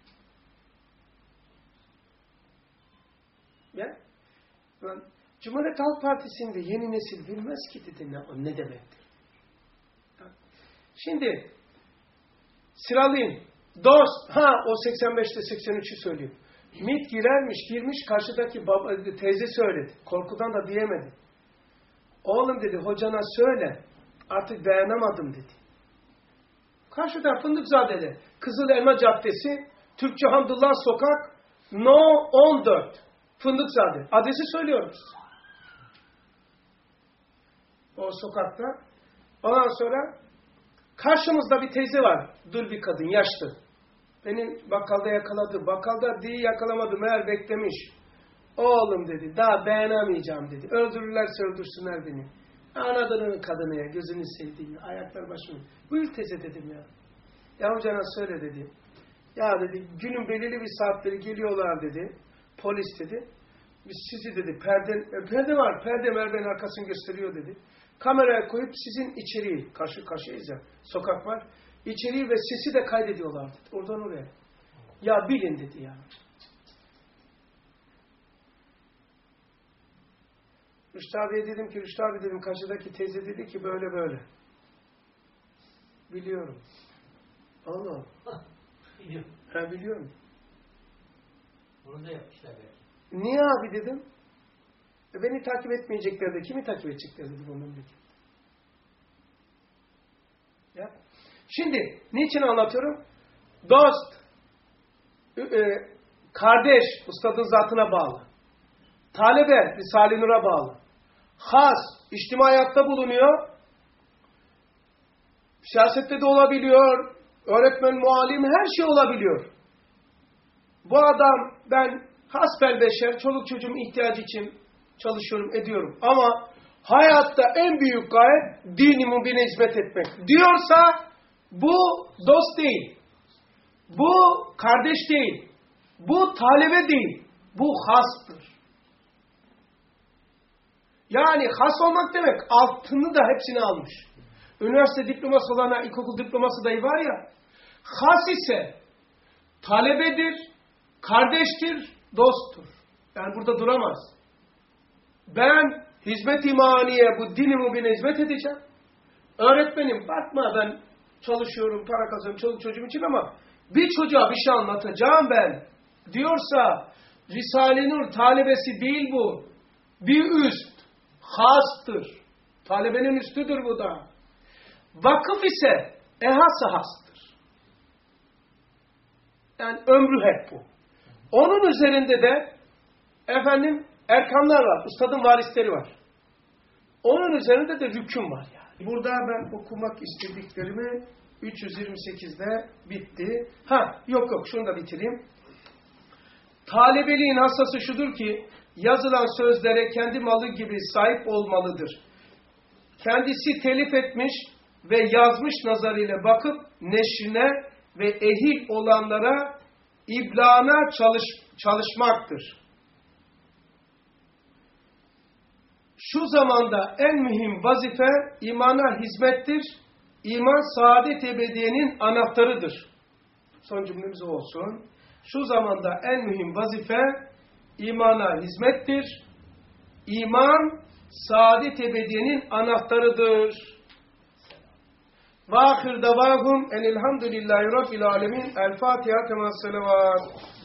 Speaker 1: Ya? Yani, Cumhuriyet Halk Partisi'nde yeni nesil bilmez ki dedi ne, ne demektir. Ya. Şimdi sıralayın. Dost. Ha o seksen beşte seksen üçü söylüyor. M İ T girermiş, girmiş karşıdaki baba, teyze söyledi. Korkudan da diyemedi. Oğlum dedi hocana söyle. Artık dayanamadım dedi. Karşıda Fındıkzade'de Kızıl Elma Caddesi Türkçü Hamdullah Sokak No on dört Fındıkzade. Adresi söylüyoruz. O sokakta. Ondan sonra karşımızda bir teyze var. Dul bir kadın, yaşlı. Beni bakkalda yakaladı. Bakkalda diye yakalamadı. Meğer beklemiş. Oğlum dedi. Daha dayanamayacağım dedi. Öldürürlerse öldürsünler beni. Anadolu'nun kadını ya. Gözünü sevdiğim. Ayaklar başımı. Buyur teyze dedim ya. Ya hocana söyle dedi. Ya dedi günün belirli bir saatleri geliyorlar dedi. Polis dedi. Biz sizi dedi perde, e, perde var. Perde merdivenin arkasını gösteriyor dedi. Kameraya koyup sizin içeriği. Karşı karşıyayız ya. Sokak var. İçeriği ve sesi de kaydediyorlar dedi. Oradan oraya. Ya bilin dedi ya. Rüştü abiye dedim ki Rüştü abi dedim karşıdaki teyze dedi ki böyle böyle. Biliyorum. Allah.
Speaker 5: Biliyorum.
Speaker 1: Ha biliyorum.
Speaker 5: Bunu da yapmışlar belki.
Speaker 1: Niye abi dedim. E beni takip etmeyecekler de kimi takip edecekler dedi bu memleket. Ya. Şimdi niçin anlatıyorum? Dost, e, kardeş, ustadın zatına bağlı. Talebe, Risale-i Nur'a bağlı. Has, içtimai hayatta bulunuyor. Siyasette de olabiliyor. Öğretmen, muallim, her şey olabiliyor. Bu adam, ben hasbelbeşer, çoluk çocuğum ihtiyacı için çalışıyorum, ediyorum. Ama hayatta en büyük gayet dini mübine hizmet etmek. Diyorsa bu dost değil. Bu kardeş değil. Bu talebe değil. Bu hastır. Yani has olmak demek altını da hepsini almış. Üniversite diploması olana ilkokul diploması dahi var ya. Has ise talebedir, kardeştir, dosttur. Yani burada duramaz. Ben hizmet imaniye bu din-i mübine hizmet edeceğim. Öğretmenim bakma ben çalışıyorum, para kazanıyorum çoluk çocuğum için ama bir çocuğa bir şey anlatacağım ben diyorsa Risale-i Nur talebesi değil bu. Bir üst. Hastır. Talebenin üstüdür bu da. Vakıf ise ehassa hastır. Yani ömrü hep bu. Onun üzerinde de efendim erkanlar var. Ustadın varisleri var. Onun üzerinde de rüküm var yani. Burada ben okumak istediklerimi üç yüz yirmi sekizde bitti. Ha yok yok şunu da bitireyim. Talebeliğin hassası şudur ki yazılan sözlere kendi malı gibi sahip olmalıdır. Kendisi telif etmiş ve yazmış nazarıyla bakıp neşrine ve ehil olanlara iblağına çalış, çalışmaktır. Şu zamanda en mühim vazife imana hizmettir. İman saadet ebediyenin anahtarıdır. Son cümlemiz olsun. Şu zamanda en mühim vazife imana hizmettir. İman saadet ebediyenin anahtarıdır. Ve ahir davahum enilhamdülillahi rabbil alemin. El Fatiha temas selavat.